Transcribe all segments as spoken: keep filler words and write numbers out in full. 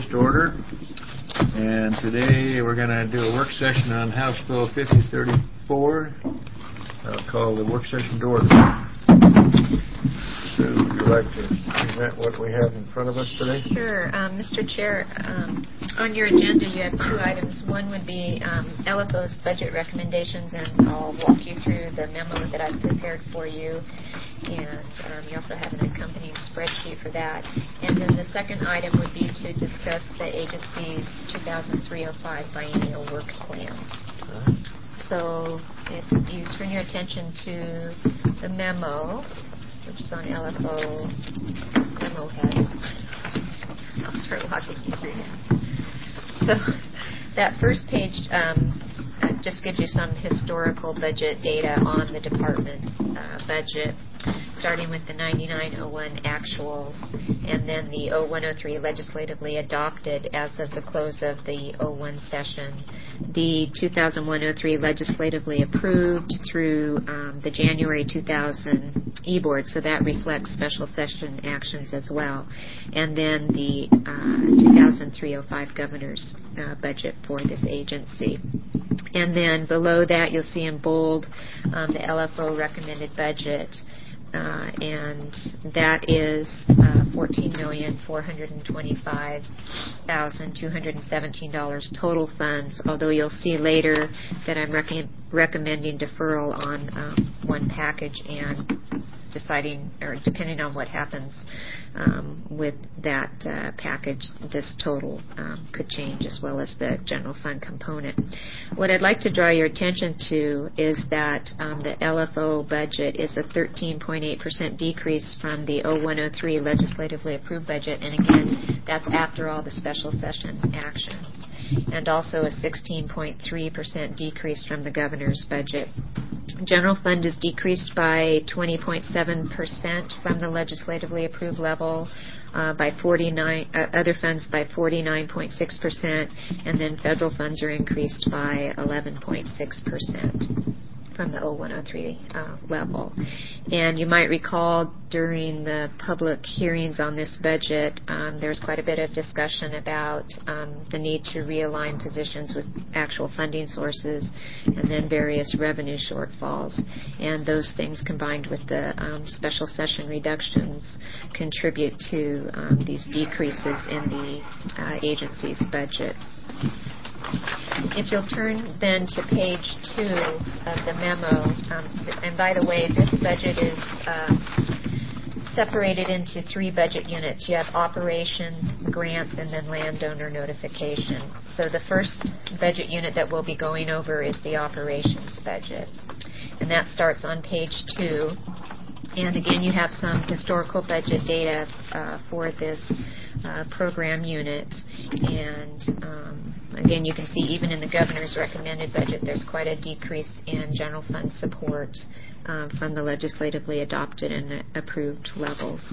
meetings to order. And today we're going to do a work session on House Bill fifty thirty-four. I'll call the work session to order. Sue, would you like to present what we have in front of us today? Sure. Um, Mister Chair, um, on your agenda you have two items. One would be um, L F O's budget recommendations, and I'll walk you through the memo that I've prepared for you. And um, you also have an accompanying spreadsheet for that. And then the second item would be to discuss the agency's two thousand three oh five biennial work plan. Okay. So if you turn your attention to the memo, which is on L F O memo head, I'll start walking you through that. So that first page um, uh, just gives you some historical budget data on the department's uh, budget, starting with the ninety-nine oh one actuals, and then the oh one oh three legislatively adopted as of the close of the oh one session, the two thousand one oh three legislatively approved through um, the January two thousand e-board, so that reflects special session actions as well, and then the uh, two thousand three oh five governor's uh, budget for this agency. And then below that you'll see in bold um, the L F O recommended budget. Uh, and that is uh, fourteen million four hundred twenty-five thousand two hundred seventeen dollars total funds, although you'll see later that I'm rec- recommending deferral on um, one package and deciding, or depending on what happens um, with that uh, package, this total um, could change, as well as the general fund component. What I'd like to draw your attention to is that um, the L F O budget is a thirteen point eight percent decrease from the oh one oh three legislatively approved budget, and again, that's after all the special session actions, and also a sixteen point three percent decrease from the governor's budget. General fund is decreased by twenty point seven percent from the legislatively approved level, uh, by forty-nine uh, other funds by forty-nine point six percent, and then federal funds are increased by eleven point six percent from the oh one oh three uh, level. And you might recall during the public hearings on this budget, um, there's quite a bit of discussion about um, the need to realign positions with actual funding sources, and then various revenue shortfalls. And those things combined with the um, special session reductions contribute to um, these decreases in the uh, agency's budget. If you'll turn then to page two of the memo, um, and by the way, this budget is uh, separated into three budget units. You have operations, grants, and then landowner notification. So the first budget unit that we'll be going over is the operations budget, and that starts on page two. And again, you have some historical budget data uh, for this uh, program unit. And um, again, you can see even in the governor's recommended budget, there's quite a decrease in general fund support um, from the legislatively adopted and approved levels.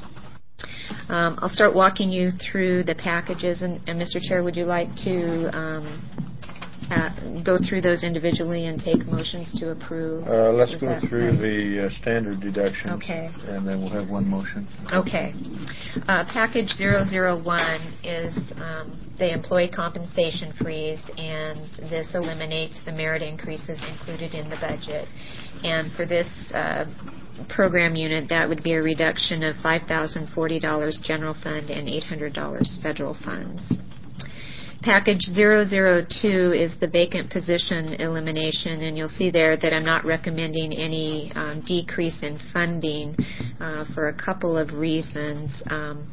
Um, I'll start walking you through the packages. And, and Mister Chair, would you like to um, Uh, go through those individually and take motions to approve? Uh, let's Is go through right? the uh, standard deductions. Okay. And then we'll have one motion. Okay. Uh, package zero zero one is um, the employee compensation freeze, and this eliminates the merit increases included in the budget. And for this uh, program unit, that would be a reduction of five thousand forty dollars general fund and eight hundred dollars federal funds. Package zero zero two is the vacant position elimination, and you'll see there that I'm not recommending any um, decrease in funding uh, for a couple of reasons. Um,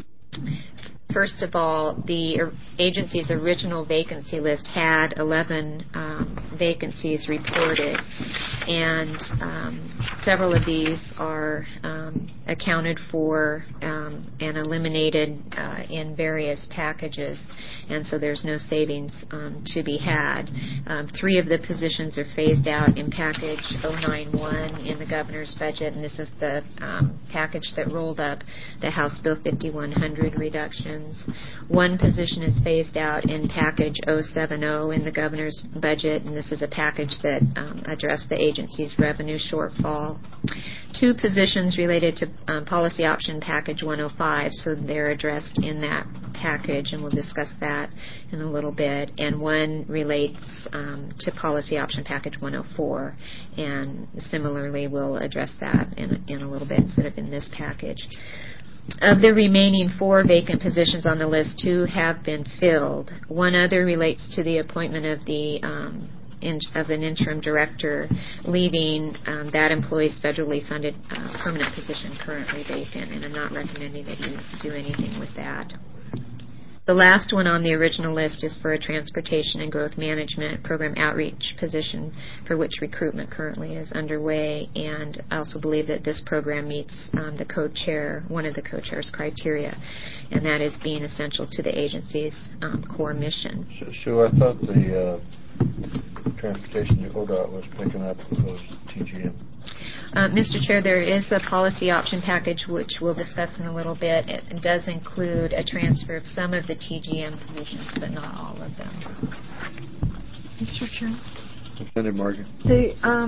First of all, the agency's original vacancy list had eleven um, vacancies reported, and um, several of these are um, accounted for um, and eliminated uh, in various packages, and so there's no savings um, to be had. Um, three of the positions are phased out in package oh nine one in the governor's budget, and this is the um, package that rolled up the House Bill fifty-one hundred reductions. One position is phased out in package oh seven oh in the governor's budget, and this is a package that um, addressed the agency's revenue shortfall. Two positions related to um, policy option package one oh five, so they're addressed in that package, and we'll discuss that in a little bit. And one relates um, to policy option package one oh four, and similarly we'll address that in, in a little bit instead of in this package. Of the remaining four vacant positions on the list, two have been filled. One other relates to the appointment of the um, in, of an interim director, leaving um, that employee's federally funded uh, permanent position currently vacant, and I'm not recommending that you do anything with that. The last one on the original list is for a transportation and growth management program outreach position, for which recruitment currently is underway, and I also believe that this program meets um, the co-chair, one of the co-chair's criteria, and that is being essential to the agency's um, core mission. So, Sue, I thought the uh, transportation, the O D O T, was picking up those T G M. Uh, Mister Chair, there is a policy option package which we'll discuss in a little bit. It does include a transfer of some of the T G M positions, but not all of them. Mister Chair? Senator Morgan. The, um,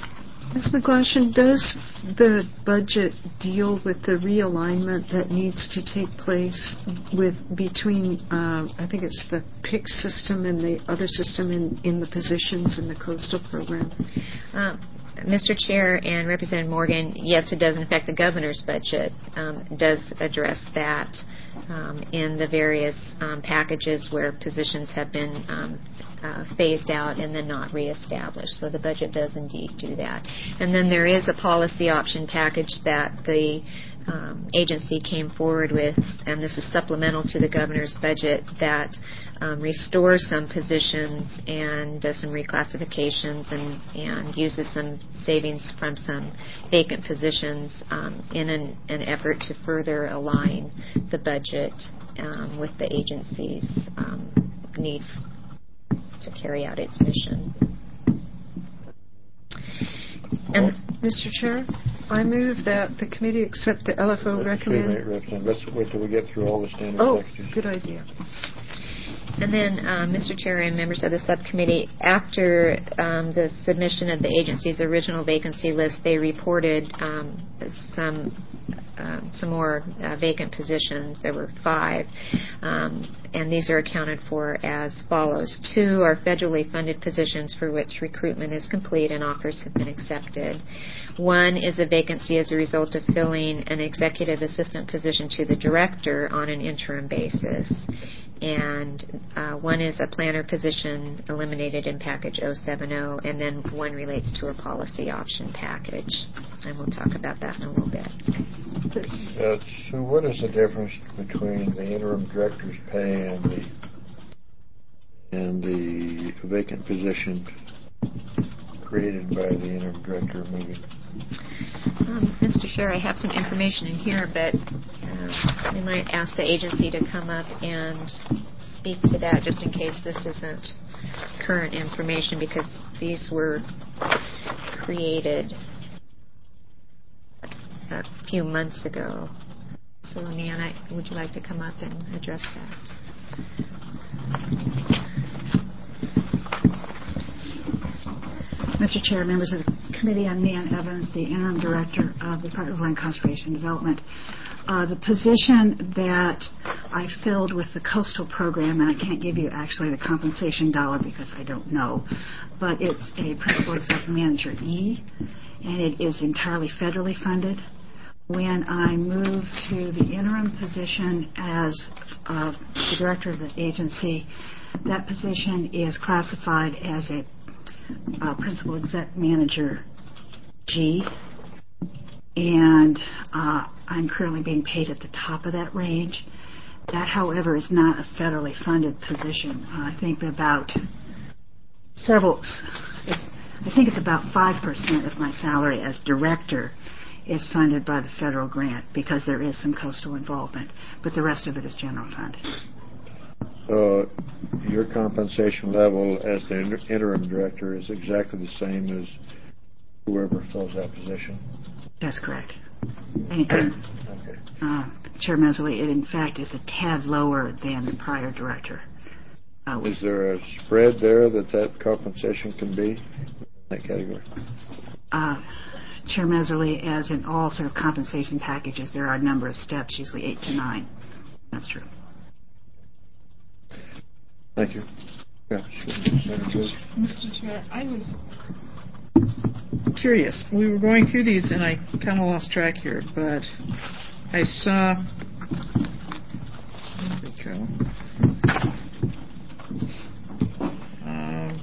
Miz McGlashan, does the budget deal with the realignment that needs to take place with between, uh, I think it's the P I C system and the other system in, in the positions in the coastal program? Um, Mister Chair and Representative Morgan, yes, it does. In fact, the governor's budget um, does address that um, in the various um, packages where positions have been um, uh, phased out and then not reestablished. So the budget does indeed do that. And then there is a policy option package that the um, agency came forward with, and this is supplemental to the governor's budget, that um, restores some positions and does some reclassifications and, and uses some savings from some vacant positions um, in an, an effort to further align the budget um, with the agency's um, need to carry out its mission. And Mister Chair, I move that the committee accept the L F O recommend. Excuse me, let's wait till we get through all the standard Oh, texts. good idea. And then, uh, Mister Chair and members of the subcommittee, after um, the submission of the agency's original vacancy list, they reported um, some um, some more uh, vacant positions. There were five, um, and these are accounted for as follows. Two are federally funded positions for which recruitment is complete and offers have been accepted. One is a vacancy as a result of filling an executive assistant position to the director on an interim basis. And uh, one is a planner position eliminated in package oh seven oh, and then one relates to a policy option package. And we'll talk about that in a little bit. Uh, so what is the difference between the interim director's pay and the and the vacant position created by the interim director moving? Um, Mister Chair, I have some information in here, but uh, we might ask the agency to come up and speak to that just in case this isn't current information, because these were created a few months ago. So, Nan, would you like to come up and address that? Mister Chair, members of the committee, I'm Nan Evans, the interim director of the Department of Land Conservation and Development. Uh, the position that I filled with the coastal program, and I can't give you actually the compensation dollar because I don't know, but it's a principal executive manager E, and it is entirely federally funded. When I moved to the interim position as uh, the director of the agency, that position is classified as a uh, principal exec manager G, and uh, I'm currently being paid at the top of that range. That, however, is not a federally funded position. Uh, I think about several, I think it's about five percent of my salary as director is funded by the federal grant because there is some coastal involvement, but the rest of it is general fund. So your compensation level as the inter- interim director is exactly the same as whoever fills that position? That's correct. And, and, okay. uh, Chair Mesley, it in fact is a tad lower than the prior director. Uh, is there a spread there that that compensation can be in that category? Uh, Chair Meserly, as in all sort of compensation packages, there are a number of steps, usually eight to nine. That's true. Thank you. Yeah, sure. Mister Chair, I was curious. We were going through these, and I kind of lost track here, but I saw. There we go. Um,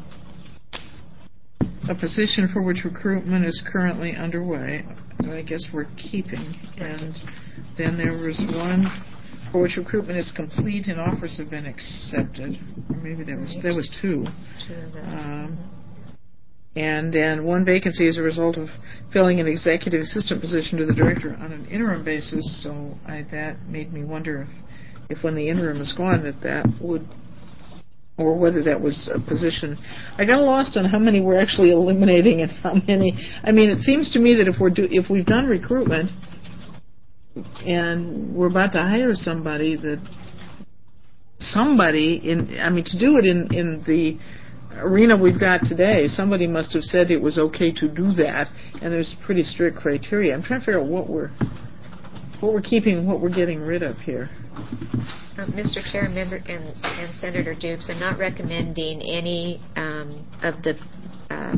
a position for which recruitment is currently underway. I guess we're keeping, and then there was one for which recruitment is complete and offers have been accepted. Or maybe there was there was two. Two of those. Um, and then one vacancy as a result of filling an executive assistant position to the director on an interim basis. So I, that made me wonder if, if when the interim is gone, that that would, or whether that was a position. I got lost on how many we're actually eliminating and how many. I mean, it seems to me that if we're do, if we've done recruitment and we're about to hire somebody, that somebody in, I mean, to do it in, in the arena we've got today, somebody must have said it was okay to do that, and there's pretty strict criteria. I'm trying to figure out what we're what we're keeping and what we're getting rid of here. Uh, Mister Chair, member, and, and Senator Dukes, I'm not recommending any um, of the uh,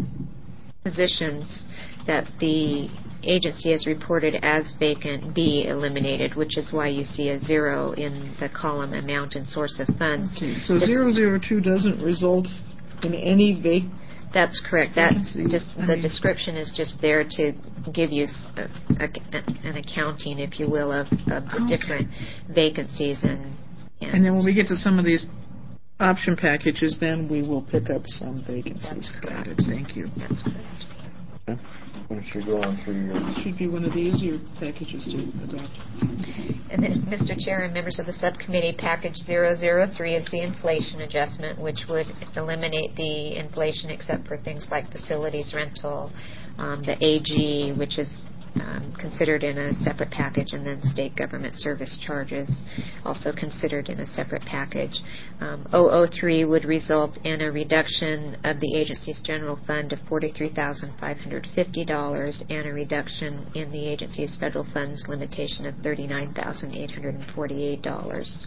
positions that the agency has reported as vacant be eliminated, which is why you see a zero in the column amount and source of funds. Okay, so zero zero two doesn't result in any vac. That's correct. That just I the mean, description is just there to give you a, a, an accounting, if you will, of, of the okay. different vacancies and, and. And then when we get to some of these option packages, then we will pick up some vacancies. Got it. Thank you. That's correct. Okay. Why don't you go on through your... Should be one of the easier packages to adopt. And then, Mister Chair and members of the subcommittee, package zero zero three is the inflation adjustment, which would eliminate the inflation except for things like facilities rental, um, the A G, which is um, considered in a separate package, and then state government service charges, also considered in a separate package. Um, zero zero three would result in a reduction of the agency's general fund of forty-three thousand five hundred fifty dollars and a reduction in the agency's federal funds limitation of thirty-nine thousand eight hundred forty-eight dollars.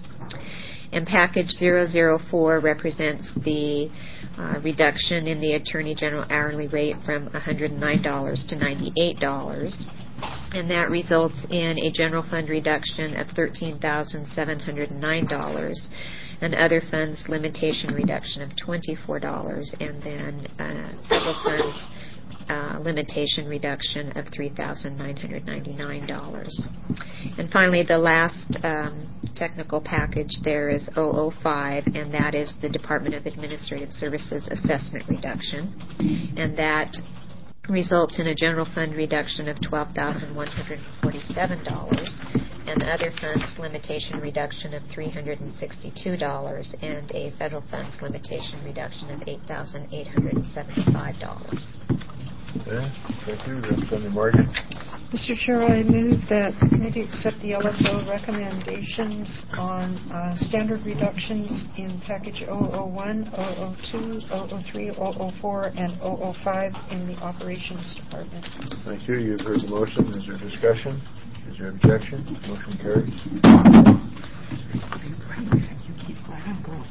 And package zero zero four represents the uh, reduction in the Attorney General hourly rate from one hundred nine dollars to ninety-eight dollars. And that results in a general fund reduction of thirteen thousand seven hundred nine dollars, and other funds limitation reduction of twenty-four dollars, and then uh, federal funds uh, limitation reduction of three thousand nine hundred ninety-nine dollars. And finally, the last um, technical package there is zero zero five, and that is the Department of Administrative Services assessment reduction, and that results in a general fund reduction of twelve thousand one hundred forty-seven dollars, and other funds limitation reduction of three hundred sixty-two dollars, and a federal funds limitation reduction of eight thousand eight hundred seventy-five dollars. Okay, thank you. Representative Morgan. Mister Chair, I move that the committee accept the L F O recommendations on uh, standard reductions in package zero zero one, zero zero two, zero zero three, zero zero four, and zero zero five in the operations department. Thank you. You've heard the motion. Is there discussion? Is there objection? Motion carries. You keep quiet. Go.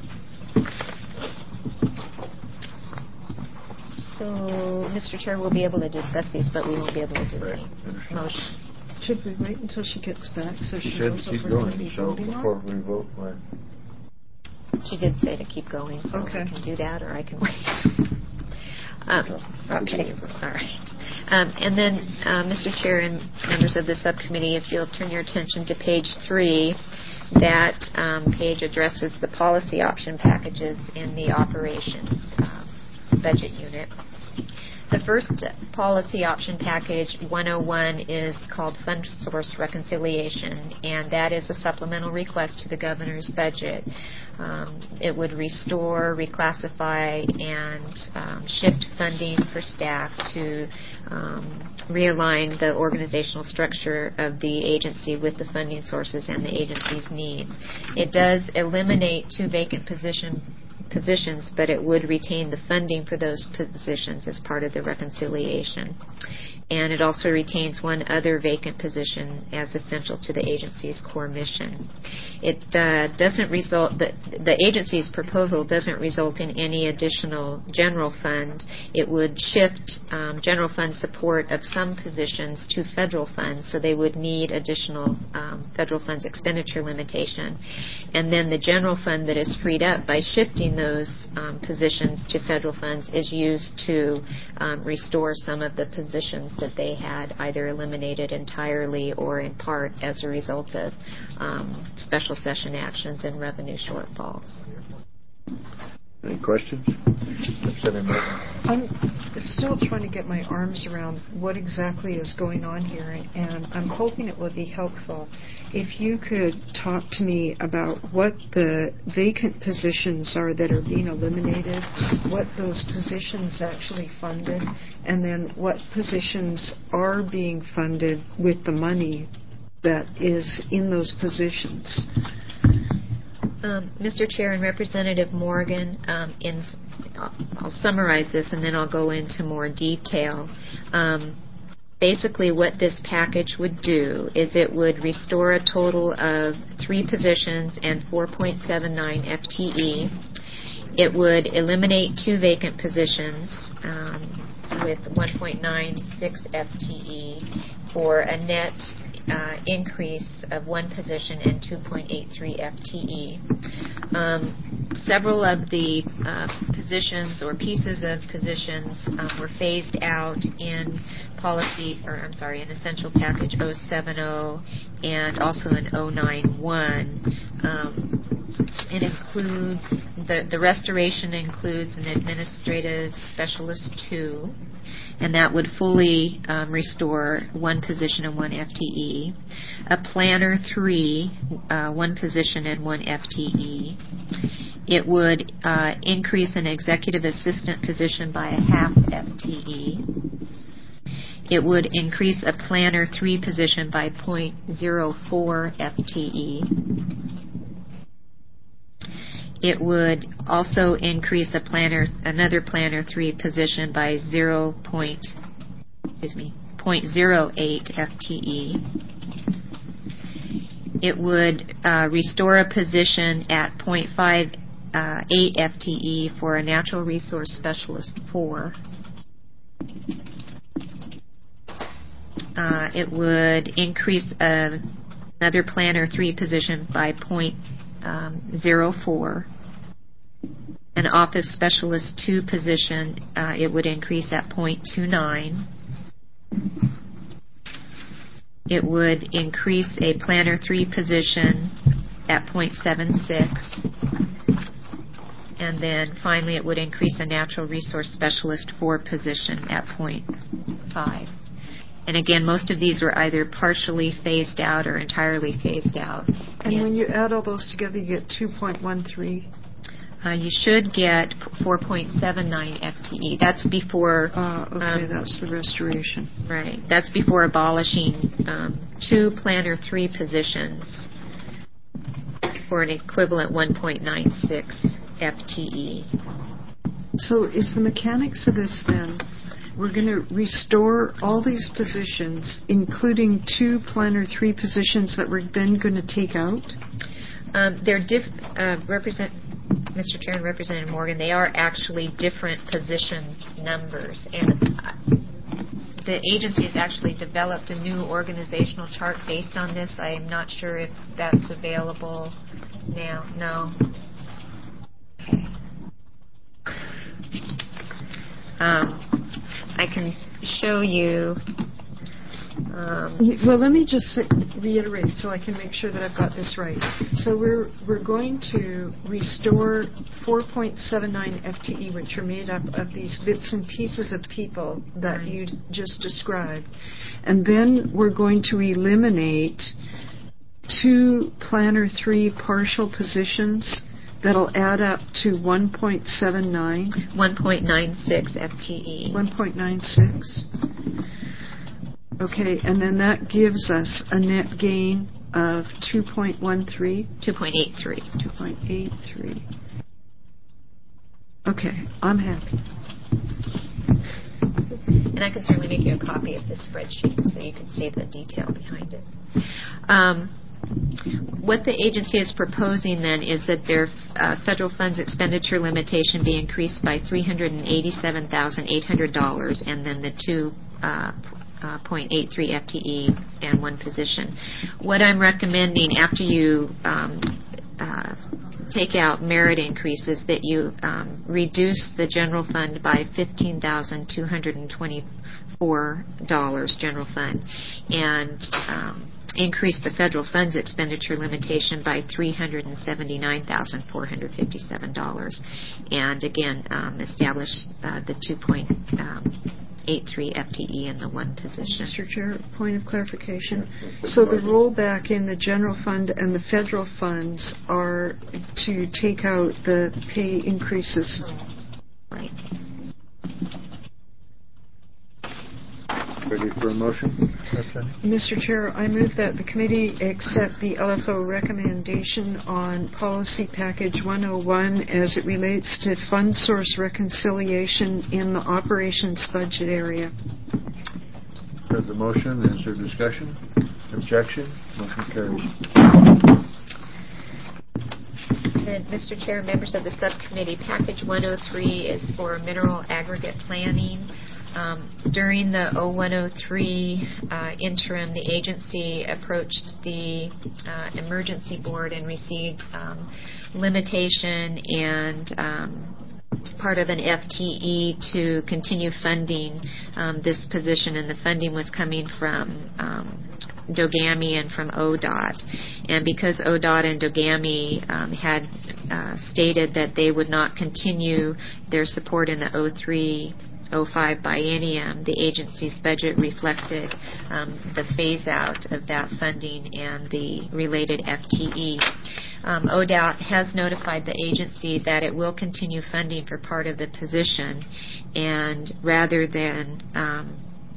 So, Mister Chair, we'll be able to discuss these, but we won't be able to do Right. any motions. Should we wait until she gets back so she Should knows what keep we're going to going. be So voting before on? we vote, what? She did say to keep going, so Okay. I can do that, or I can wait. um, okay, all right. Um, and then, uh, Mister Chair and members of the subcommittee, if you'll turn your attention to page three, that um, page addresses the policy option packages in the operations um, budget unit. The first policy option package, one oh one, is called Fund Source Reconciliation, and that is a supplemental request to the governor's budget. Um, it would restore, reclassify, and um, shift funding for staff to um, realign the organizational structure of the agency with the funding sources and the agency's needs. It does eliminate two vacant position positions, but it would retain the funding for those positions as part of the reconciliation. and it also retains one other vacant position as essential to the agency's core mission. It uh, doesn't result, the, the agency's proposal doesn't result in any additional general fund. It would shift um, general fund support of some positions to federal funds, so they would need additional um, federal funds expenditure limitation. And then the general fund that is freed up by shifting those um, positions to federal funds is used to um, restore some of the positions that they had either eliminated entirely or in part as a result of um, special session actions and revenue shortfalls. Any questions? I'm still trying to get my arms around what exactly is going on here, and I'm hoping it would be helpful if you could talk to me about what the vacant positions are that are being eliminated, what those positions actually funded, and then what positions are being funded with the money that is in those positions. Um, Mister Chair and Representative Morgan, um, in, I'll, I'll summarize this and then I'll go into more detail. Um, basically what this package would do is it would restore a total of three positions and four point seven nine F T E. It would eliminate two vacant positions um, with one point nine six F T E for a net Uh, increase of one position and two point eight three F T E. Um, several of the uh, positions or pieces of positions um, were phased out in policy, or I'm sorry, in Essential Package oh seven oh and also in oh nine one. Um, it includes, the, the restoration includes an administrative specialist two, and that would fully um, restore one position and one F T E. A planner three, uh, one position and one F T E. It would uh, increase an executive assistant position by a half F T E. It would increase a planner three position by zero point zero four F T E. It would also increase a planner, another planner three position by zero point, excuse me, zero point zero eight F T E. It would uh, restore a position at zero point five eight F T E for a natural resource specialist four. Uh, it would increase uh, another planner three position by zero point zero four. An office specialist two position, uh, it would increase at zero point two nine. It would increase a planner three position at zero point seven six. And then finally it would increase a natural resource specialist four position at zero point five. And again, most of these were either partially phased out or entirely phased out. And when you add all those together, you get two point one three. Uh, you should get four point seven nine F T E. That's before... Uh, okay, um, that's the restoration. Right. That's before abolishing um, two planner three positions for an equivalent one point nine six F T E. So is the mechanics of this then, we're going to restore all these positions, including two planner three positions that we're then going to take out? Um, they're diff- uh, represent... Mister Chair and Representative Morgan, they are actually different position numbers, and the agency has actually developed a new organizational chart based on this. I am not sure if that's available now. No. Okay. Um, I can show you. Um, well, let me just reiterate so I can make sure that I've got this right. So we're we're going to restore four point seven nine F T E, which are made up of these bits and pieces of people that right. you just described, and then we're going to eliminate two planner three partial positions that'll add up to one point seven nine. one point nine six F T E. one point nine six. Okay, and then that gives us a net gain of two point one three? two point eight three. two point eight three. Okay, I'm happy. And I can certainly make you a copy of this spreadsheet so you can see the detail behind it. Um, What the agency is proposing then is that their uh, federal funds expenditure limitation be increased by three hundred eighty-seven thousand eight hundred dollars, and then the two uh, uh, point eight three F T E and one position. What I'm recommending after you um, uh, take out merit increases, that you um, reduce the general fund by fifteen thousand two hundred twenty-four dollars general fund, and um, increase the federal funds expenditure limitation by three hundred seventy-nine thousand four hundred fifty-seven dollars, and again um, establish uh, the two point eight three F T E in the one position. Mister Chair, point of clarification. So the rollback in the general fund and the federal funds are to take out the pay increases. Right. Ready for a motion? Mister Chair, I move that the committee accept the L F O recommendation on policy package one oh one as it relates to fund source reconciliation in the operations budget area. Heard the motion. Is there discussion? Objection? Motion carries. And Mister Chair, members of the subcommittee, package one oh three is for mineral aggregate planning. Um, during the oh one oh three uh, interim, the agency approached the uh, emergency board and received um, limitation and um, part of an F T E to continue funding um, this position, and the funding was coming from um, DOGAMI and from O D O T. And because O D O T and DOGAMI um, had uh, stated that they would not continue their support in the oh three oh five biennium, the agency's budget reflected um, the phase-out of that funding and the related F T E. Um, O D O T has notified the agency that it will continue funding for part of the position, and rather than um,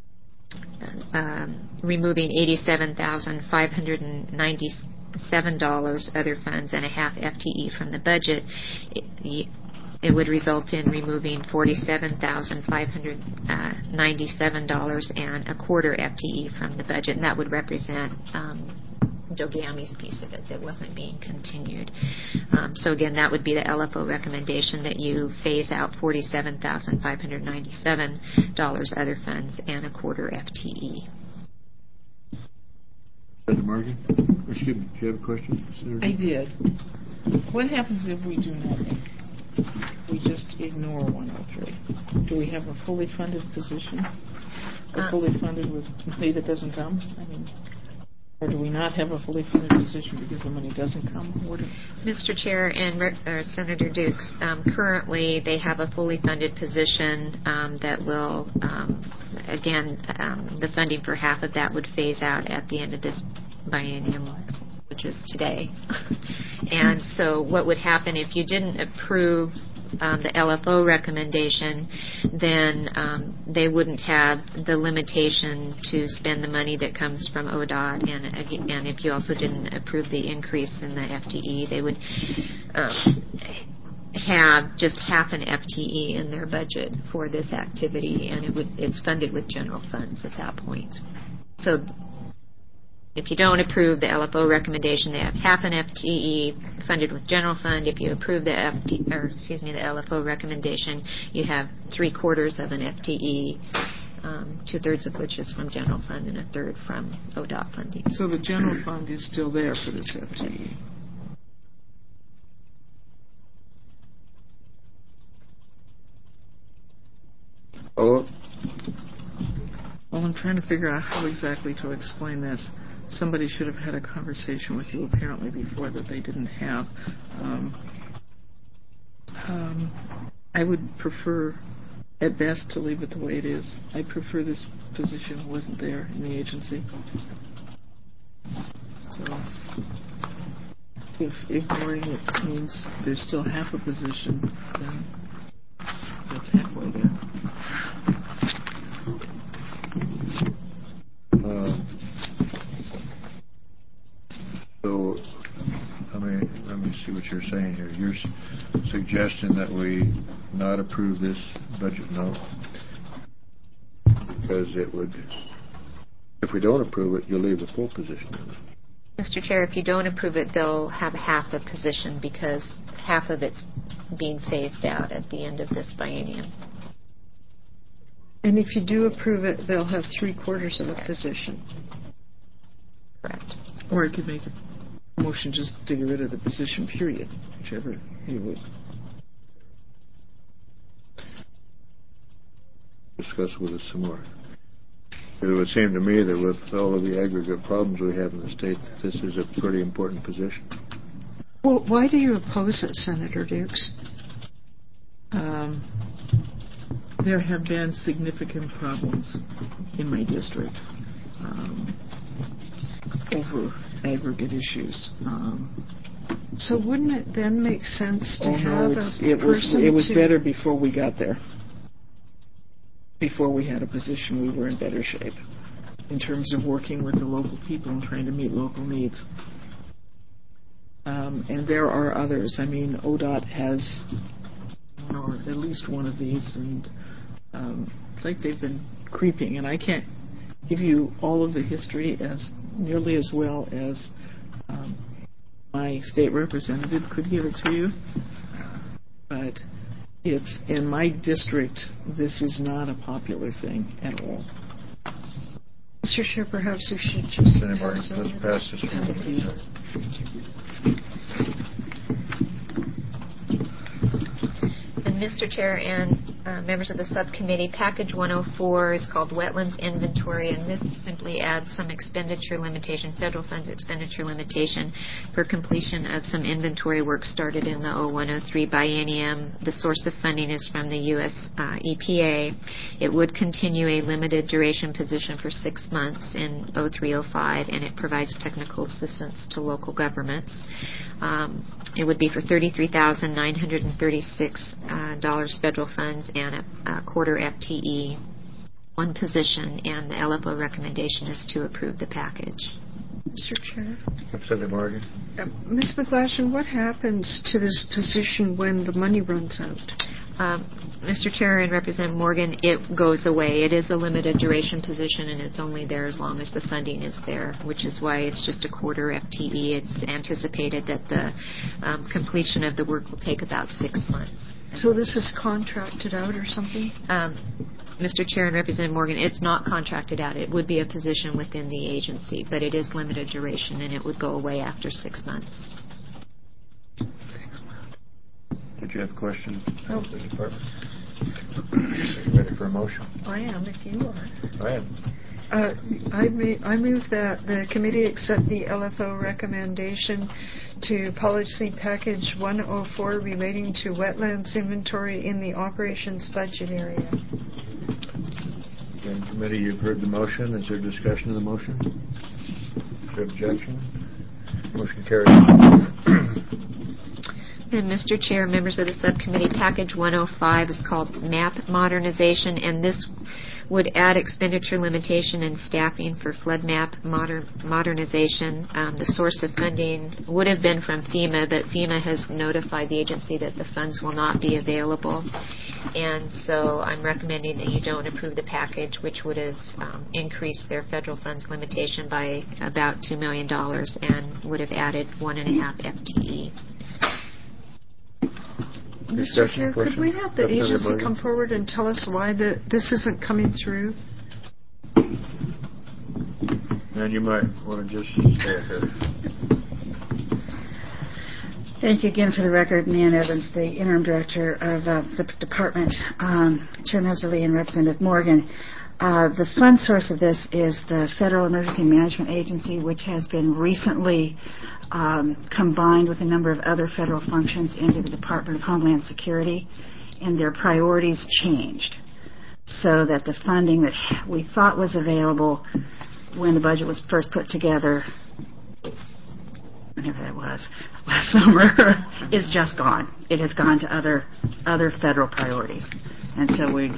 um, removing eighty-seven thousand five hundred ninety-seven dollars other funds and a half F T E from the budget, it, it would result in removing forty-seven thousand five hundred ninety-seven dollars and a quarter F T E from the budget, and that would represent um, DOGAMI's piece of it that wasn't being continued. Um, so again, that would be the L F O recommendation, that you phase out forty-seven thousand five hundred ninety-seven dollars other funds and a quarter F T E. Senator Morgan? Excuse me, do you have a question? Senator? I did. What happens if we do nothing? We just ignore one oh three. Do we have a fully funded position? Or Uh, fully funded with money that doesn't come? I mean, or do we not have a fully funded position because the money doesn't come? Or do Mister Chair and uh, Senator Dukes, um, currently they have a fully funded position um, that will, um, again, um, the funding for half of that would phase out at the end of this biennium, which is today. And so what would happen if you didn't approve um, the L F O recommendation, then um, they wouldn't have the limitation to spend the money that comes from O D O T, and, and if you also didn't approve the increase in the F T E, they would um, have just half an F T E in their budget for this activity, and it would it's funded with general funds at that point. So if you don't approve the L F O recommendation, they have half an F T E funded with general fund. If you approve the F T, or excuse me, the L F O recommendation, you have three quarters of an F T E, um, two thirds of which is from general fund and a third from O D O T funding. So the general fund is still there for this F T E. Oh, Well, I'm trying to figure out how exactly to explain this. Somebody should have had a conversation with you apparently before that they didn't have. Um, um, I would prefer, at best, to leave it the way it is. I prefer this position wasn't there in the agency. So, if ignoring it means there's still half a position, then that's halfway there. Uh, so, I mean, let me see what you're saying here. You're s- suggesting that we not approve this budget note because it would, if we don't approve it, you'll leave the full position. Mister Chair, if you don't approve it, they'll have half a position because half of it's being phased out at the end of this biennium. And if you do approve it, they'll have three quarters of a position. Correct. Or I could make a motion just to get rid of the position, period, whichever you would. Discuss with us some more. It would seem to me that with all of the aggregate problems we have in the state, that this is a pretty important position. Well, why do you oppose it, Senator Dukes? Um, there have been significant problems in my district um, over aggregate issues. Um, so wouldn't it then make sense to oh have no, a it was person it was to... better before we got there. Before we had a position, we were in better shape in terms of working with the local people and trying to meet local needs. Um, and there are others. I mean, O D O T has one or at least one of these, and um, it's like they've been creeping. And I can't give you all of the history as nearly as well as um, my state representative could give it to you. But it's in my district, this is not a popular thing at all. Mister Chair, perhaps we should just Senator pass Martin, over let's pass this. this one. And Mister Chair and uh, members of the subcommittee, Package one oh four is called Wetlands Inventory, and this simply adds some expenditure limitation, federal funds expenditure limitation for completion of some inventory work started in the oh one oh three biennium. The source of funding is from the U S Uh, E P A. It would continue a limited duration position for six months in oh three oh five, and it provides technical assistance to local governments. Um, it would be for thirty-three thousand nine hundred thirty-six dollars uh, federal funds and a, a quarter F T E, one position, and the L F O recommendation is to approve the package. Mister Chair. Senator Morgan. Uh, Miz McGlashan, what happens to this position when the money runs out? Um, Mister Chair and Representative Morgan, it goes away. It is a limited duration position, and it's only there as long as the funding is there, which is why it's just a quarter F T E. It's anticipated that the um, completion of the work will take about six months. So this is contracted out or something? Um, Mister Chair and Representative Morgan, it's not contracted out. It would be a position within the agency, but it is limited duration, and it would go away after six months. Did you have a question? No. The department. Are you ready for a motion? I am, if you are. Go ahead. Uh, I, may, I move that the committee accept the L F O recommendation to policy package one oh four relating to wetlands inventory in the operations budget area. Again, committee, you've heard the motion. Is there discussion of the motion? Is there objection? Motion carries. And Mister Chair, members of the subcommittee, package one oh five is called MAP modernization, and this would add expenditure limitation and staffing for flood map modern, modernization. Um, the source of funding would have been from FEMA, but FEMA has notified the agency that the funds will not be available. And so I'm recommending that you don't approve the package, which would have um, increased their federal funds limitation by about two million dollars and would have added one and a half F T E. Mister Chair, could we have the Representative agency Morgan? come forward and tell us why the, this isn't coming through? And you might want to just stay ahead. Thank you again for the record. Nan Evans, the interim director of uh, the department, um, Chair Messerly and Representative Morgan. Uh, the fund source of this is the Federal Emergency Management Agency, which has been recently um, combined with a number of other federal functions into the Department of Homeland Security, and their priorities changed so that the funding that we thought was available when the budget was first put together, whenever that was, last summer, is just gone. It has gone to other other federal priorities. And so we,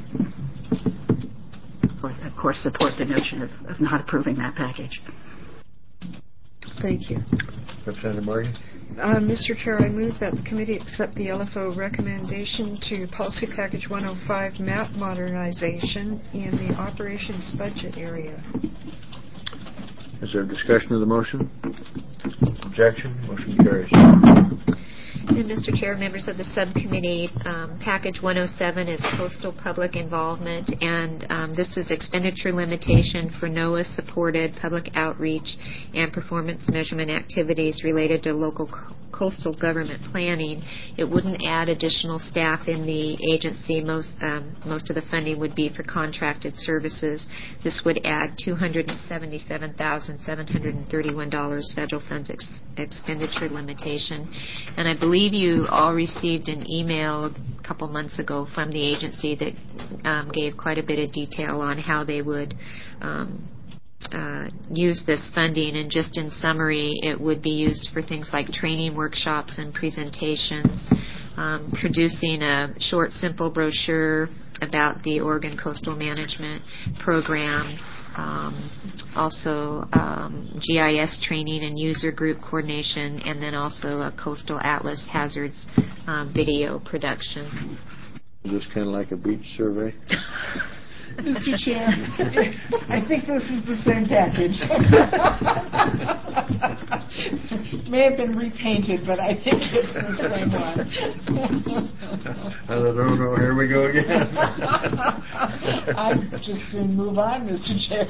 of course, support the notion of, of not approving that package. Thank you. Representative Morgan? Uh, Mister Chair, I move that the committee accept the L F O recommendation to Policy Package one oh five map modernization in the operations budget area. Is there discussion of the motion? Objection? Motion carries. And Mister Chair, members of the subcommittee, um, Package one oh seven is coastal public involvement, and um, this is expenditure limitation for NOAA-supported public outreach and performance measurement activities related to local co- coastal government planning. It wouldn't add additional staff in the agency. Most um, most of the funding would be for contracted services. This would add two hundred seventy-seven thousand seven hundred thirty-one dollars federal funds ex- expenditure limitation. And I believe you all received an email a couple months ago from the agency that um, gave quite a bit of detail on how they would um, uh, use this funding. And just in summary, it would be used for things like training workshops and presentations, um, producing a short, simple brochure about the Oregon Coastal Management Program, Um, also um, G I S training and user group coordination, and then also a coastal atlas hazards um, video production. Is this kind of like a beach survey? Mister Chair, I think this is the same package. May have been repainted, but I think it's the same one. I don't know. Here we go again. I'd just soon move on, Mister Chair.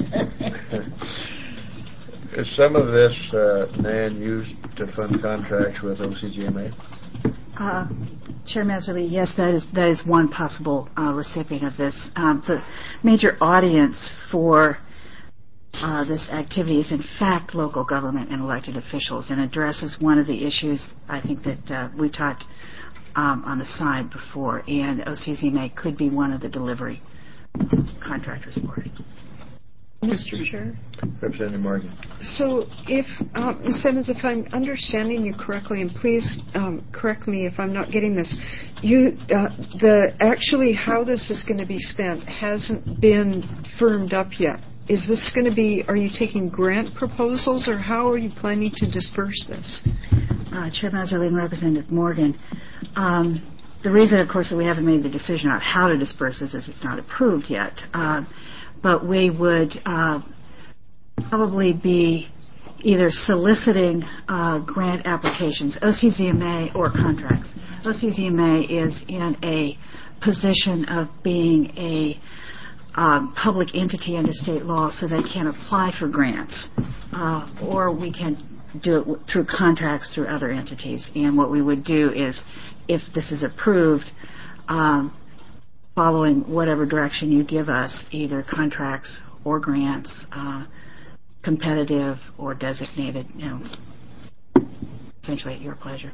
Is some of this, uh, Nan, used to fund contracts with O C G M A? Uh, Chair Masley, yes, that is that is one possible uh, recipient of this. Um, the major audience for uh, this activity is, in fact, local government and elected officials, and addresses one of the issues I think that uh, we talked um, on the side before, and O C Z M A could be one of the delivery contractors for it. Mister Chair? Representative Morgan. So if, uh, Miz Simmons, if I'm understanding you correctly, and please um, correct me if I'm not getting this, you, uh, the actually how this is going to be spent hasn't been firmed up yet. Is this going to be, are you taking grant proposals, or how are you planning to disperse this? Uh, Chair Masley and Representative Morgan, um, the reason, of course, that we haven't made the decision on how to disperse this is it's not approved yet. Uh, but we would uh, probably be either soliciting uh, grant applications, O C Z M A or contracts. O C Z M A is in a position of being a um, public entity under state law, so they can apply for grants, uh, or we can do it w- through contracts through other entities. And what we would do is, if this is approved, um, following whatever direction you give us, either contracts or grants, uh, competitive or designated, you know, essentially at your pleasure.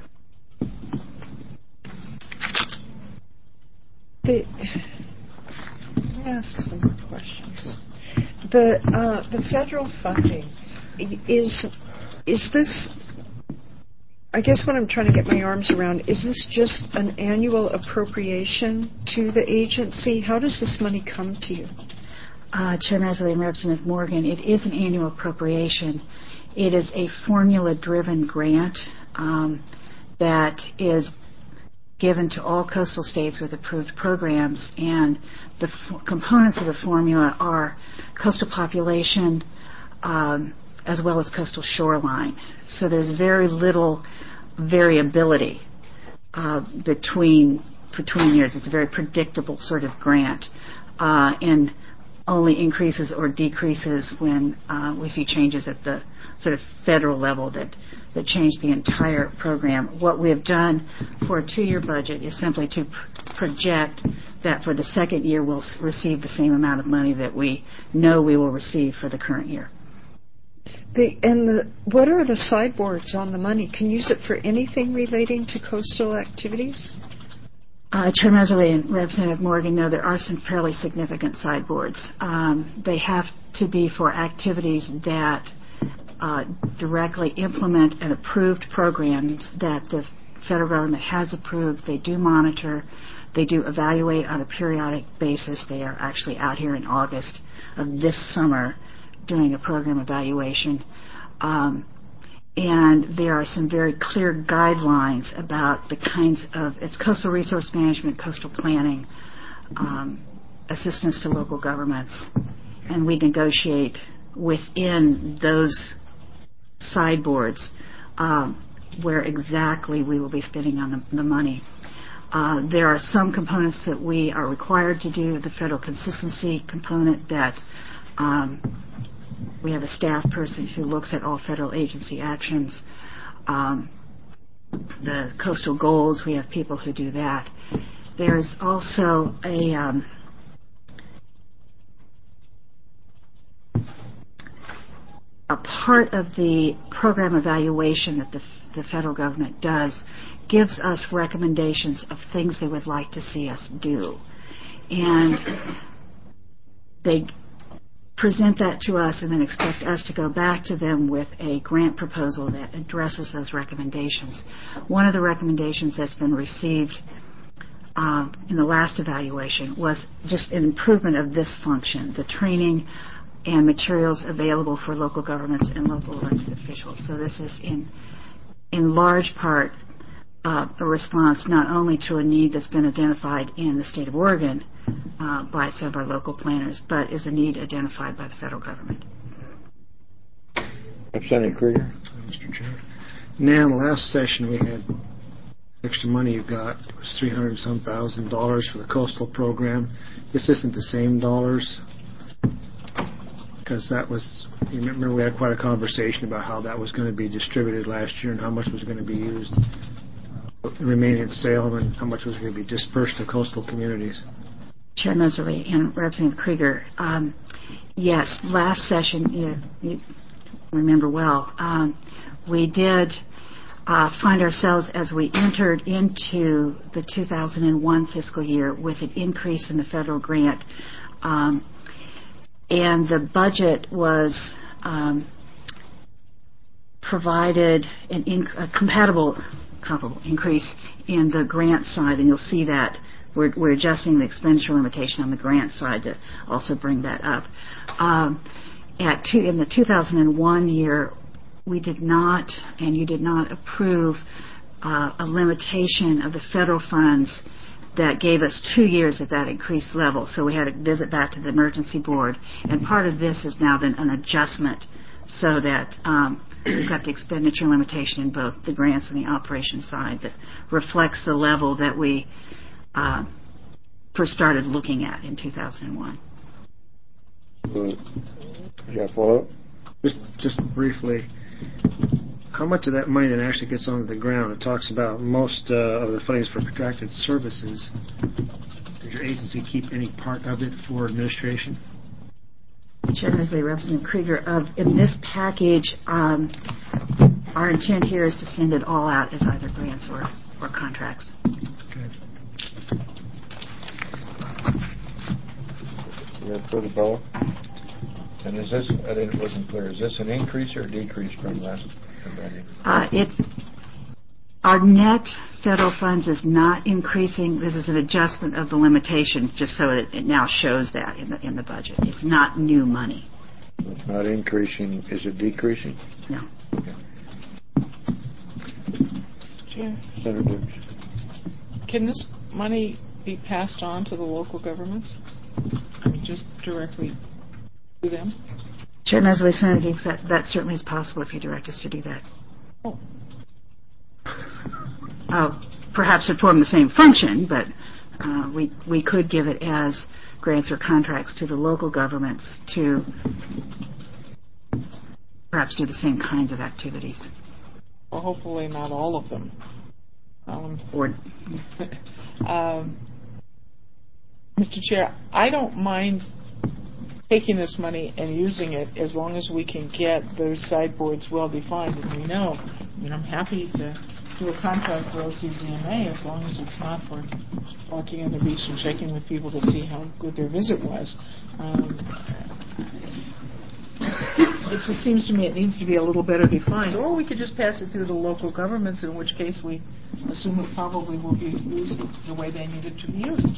The, let me ask some more questions. The uh, the federal funding is is this? I guess what I'm trying to get my arms around, is this just an annual appropriation to the agency? How does this money come to you? Uh, Chair Masley and Representative Morgan, it is an annual appropriation. It is a formula-driven grant um, that is given to all coastal states with approved programs, and the f- components of the formula are coastal population, um, as well as coastal shoreline. So there's very little variability uh, between between years. It's a very predictable sort of grant, uh, and only increases or decreases when uh, we see changes at the sort of federal level that, that change the entire program. What we have done for a two-year budget is simply to pr- project that for the second year we'll s- receive the same amount of money that we know we will receive for the current year. The, and the, what are the sideboards on the money? Can you use it for anything relating to coastal activities? Uh, Chair Masley and Representative Morgan, no, there are some fairly significant sideboards. Um, they have to be for activities that uh, directly implement and approved programs that the federal government has approved. They do monitor. They do evaluate on a periodic basis. They are actually out here in August of this summer doing a program evaluation. Um, and there are some very clear guidelines about the kinds of, it's coastal resource management, coastal planning, um, assistance to local governments, and we negotiate within those sideboards um, where exactly we will be spending on the, the money. Uh, there are some components that we are required to do, the federal consistency component that um, we have a staff person who looks at all federal agency actions. Um, the coastal goals, we have people who do that. There's also a um, a part of the program evaluation that the, the federal government does gives us recommendations of things they would like to see us do. And they present that to us and then expect us to go back to them with a grant proposal that addresses those recommendations. One of the recommendations that's been received um, in the last evaluation was just an improvement of this function, the training and materials available for local governments and local elected officials. So this is in in large part uh, a response not only to a need that's been identified in the state of Oregon uh, by some of our local planners, but is a need identified by the federal government. Representative Krieger. Mister Chair. Nan, last session we had extra money you got. It was three hundred and some thousand dollars for the coastal program. This isn't the same dollars. Because that was, you remember we had quite a conversation about how that was going to be distributed last year and how much was going to be used uh, remain in Salem and how much was going to be dispersed to coastal communities. Chair Meserly and Representative Krieger, um, yes, last session, you, you remember well, um, we did uh, find ourselves as we entered into the two thousand one fiscal year with an increase in the federal grant. Um, And the budget was um, provided an inc- a compatible, comparable increase in the grant side, and you'll see that we're, we're adjusting the expenditure limitation on the grant side to also bring that up. Um, at two, in the two thousand one year, we did not, and you did not approve uh, a limitation of the federal funds that gave us two years at that increased level. So we had to visit back to the emergency board. And part of this has now been an adjustment so that um, we've got the expenditure limitation in both the grants and the operations side that reflects the level that we uh, first started looking at in two thousand one. Uh, yeah, follow-up? Just, just briefly, how much of that money then actually gets onto the ground? It talks about most uh, of the funding is for contracted services. Does your agency keep any part of it for administration? Chair Meserly, Representative Krieger, of in this package, um, our intent here is to send it all out as either grants or, or contracts. Okay. You have further follow-up? And is this, I didn't, it wasn't clear, is this an increase or a decrease from last? Uh, it's our net federal funds is not increasing. This is an adjustment of the limitation, just so it, it now shows that in the in the budget. It's not new money. It's not increasing. Is it decreasing? No. Okay. Chair, Senator Dukes. can this money be passed on to the local governments? I mean, just directly to them? Chair Meserly, Senator Dukes, that, that certainly is possible if you direct us to do that. Oh. Uh, perhaps it form the same function, but uh, we we could give it as grants or contracts to the local governments to perhaps do the same kinds of activities. Well, hopefully not all of them. Um, Or um, Mister Chair, I don't mind taking this money and using it as long as we can get those sideboards well defined. And we know, I mean, I'm happy to do a contract for O C Z M A as long as it's not for walking on the beach and checking with people to see how good their visit was. Um, it just seems to me it needs to be a little better defined. Or we could just pass it through the local governments, in which case we assume it probably will be used the way they need it to be used.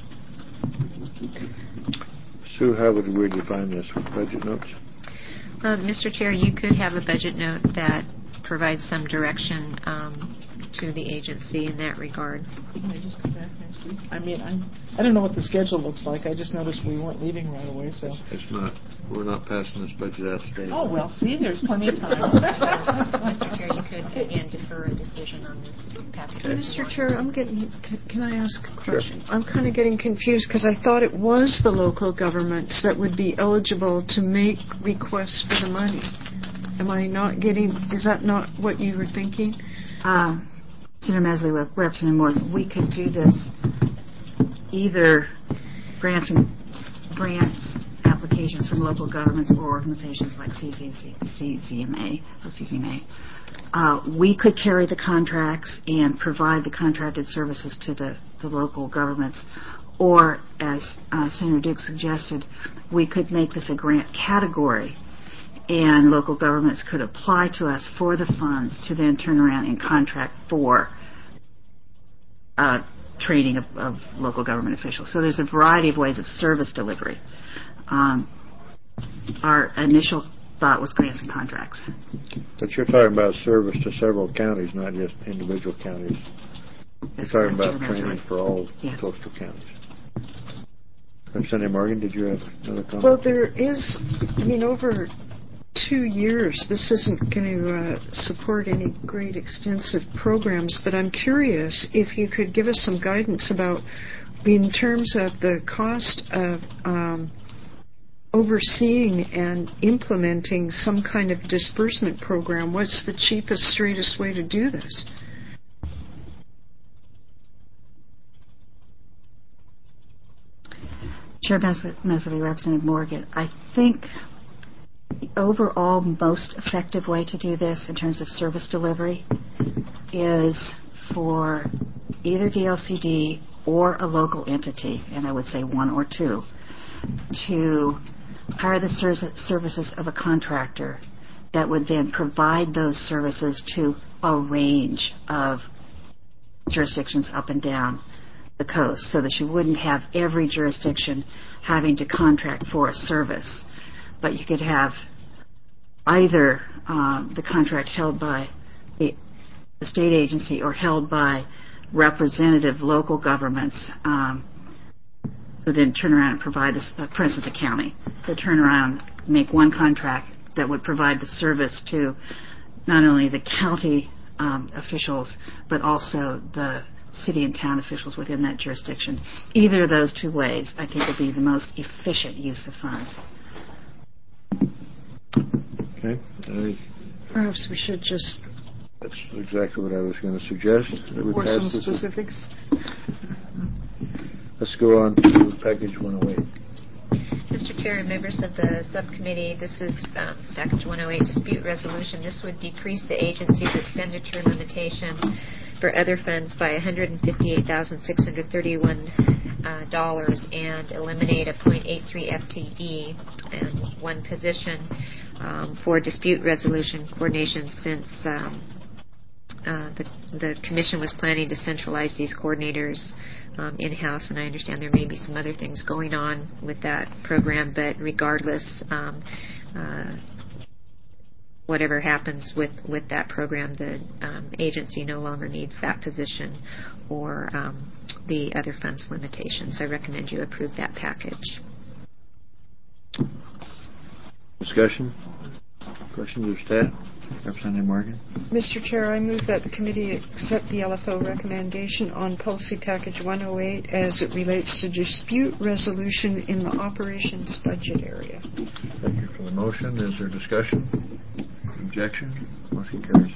Sue, how would we define this with budget notes? Uh, Mister Chair, you could have a budget note that provide some direction um, to the agency in that regard. Can I just come back next week? I mean, I'm, I don't know what the schedule looks like. I just noticed we weren't leaving right away, so. It's not, we're not passing this budget out today. Oh, well, see, there's plenty of time. Mister Chair, you could, again, defer a decision on this package. Mister Chair, I'm getting, can, can I ask a Sure. question? I'm kind of getting confused because I thought it was the local governments that would be eligible to make requests for the money. Am I not getting, is that not what you were thinking? Uh, Senator Mesley, Rep- Representative Morgan, we could do this either grants and grants applications from local governments or organizations like C C C M A or C C M A. Uh, we could carry the contracts and provide the contracted services to the, the local governments, or as uh, Senator Duke suggested, we could make this a grant category, and local governments could apply to us for the funds to then turn around and contract for uh, training of, of local government officials. So there's a variety of ways of service delivery. Um, our initial thought was grants and contracts. But you're talking about service to several counties, not just individual counties. That's You're talking correct, about Chair training Mesley. for all Yes. coastal counties. Representative Morgan, did you have another comment? Well, there is, I mean, over two years, this isn't going to uh, support any great extensive programs, but I'm curious if you could give us some guidance about, in terms of the cost of um, overseeing and implementing some kind of disbursement program, what's the cheapest, straightest way to do this? Chair Mesley, Representative Morgan, I think the overall most effective way to do this in terms of service delivery is for either D L C D or a local entity, and I would say one or two, to hire the ser- services of a contractor that would then provide those services to a range of jurisdictions up and down the coast, so that you wouldn't have every jurisdiction having to contract for a service, but you could have either uh, the contract held by the, the state agency or held by representative local governments, um, who then turn around and provide, a, uh, for instance, a county, who turn around, make one contract that would provide the service to not only the county um, officials, but also the city and town officials within that jurisdiction. Either of those two ways, I think, would be the most efficient use of funds. Okay. Uh, Perhaps we should just that's exactly what I was going to suggest. That we pour pass some this. specifics. Let's go on to package one oh eight. Mister Chair and members of the subcommittee, this is um, package one oh eight dispute resolution. This would decrease the agency's expenditure limitation for other funds by one hundred fifty-eight thousand six hundred thirty-one dollars uh, and eliminate a zero point eight three F T E and one position um, for dispute resolution coordination, since um, uh, the, the Commission was planning to centralize these coordinators um, in-house, and I understand there may be some other things going on with that program, but regardless, um, uh, whatever happens with, with that program, the um, agency no longer needs that position or um, the other funds limitations. So I recommend you approve that package. Discussion? Questions of staff? Representative Morgan? Mister Chair, I move that the committee accept the L F O recommendation on policy package one oh eight as it relates to dispute resolution in the operations budget area. Thank you for the motion. Is there discussion? Objection? Motion carries.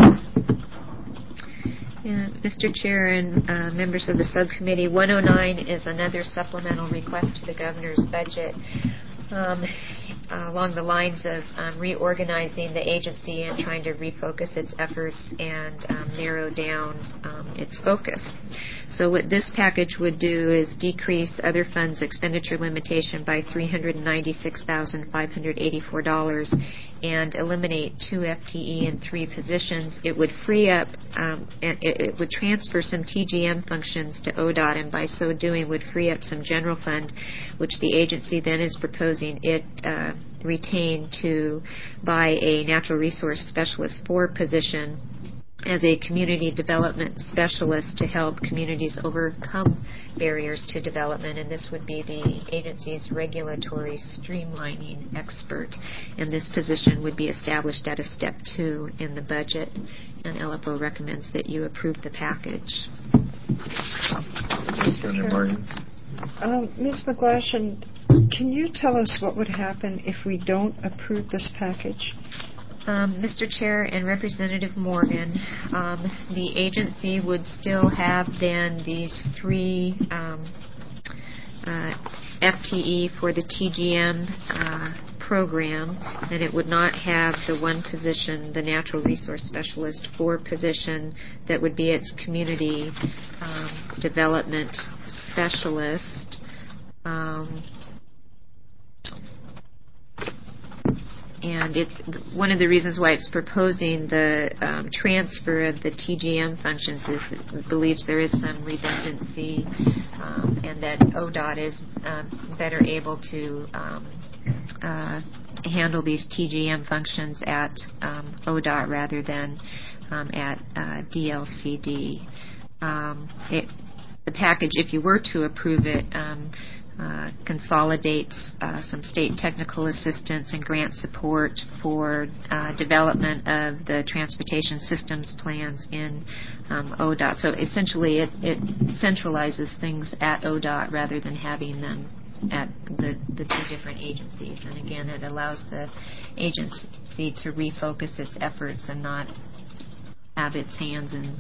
Yeah, Mister Chair and uh, members of the subcommittee, one oh nine is another supplemental request to the governor's budget um, along the lines of um, reorganizing the agency and trying to refocus its efforts and um, narrow down um, its focus. So what this package would do is decrease other funds expenditure limitation by three hundred ninety-six thousand five hundred eighty-four dollars and eliminate two F T E and three positions. It would free up, um, and it, it would transfer some T G M functions to O D O T, and by so doing would free up some general fund, which the agency then is proposing it uh, retain to buy a natural resource specialist four position as a community development specialist to help communities overcome barriers to development, and this would be the agency's regulatory streamlining expert. And this position would be established at a step two in the budget, and L F O recommends that you approve the package. Mister Morgan. Um, Miz McGlashan, can you tell us what would happen if we don't approve this package? Um, Mister Chair and Representative Morgan, um, the agency would still have then these three um, uh, F T E for the T G M uh, program, and it would not have the one position, the natural resource specialist four position, that would be its community um, development specialist. Um, And it's one of the reasons why it's proposing the um, transfer of the T G M functions is it believes there is some redundancy, um, and that O D O T is um, better able to um, uh, handle these T G M functions at um, O D O T rather than um, at uh, D L C D. Um, it, the package, if you were to approve it, um, Uh, consolidates uh, some state technical assistance and grant support for uh, development of the transportation systems plans in um, O D O T. So essentially it, it centralizes things at O D O T rather than having them at the, the two different agencies. And again, it allows the agency to refocus its efforts and not have its hands in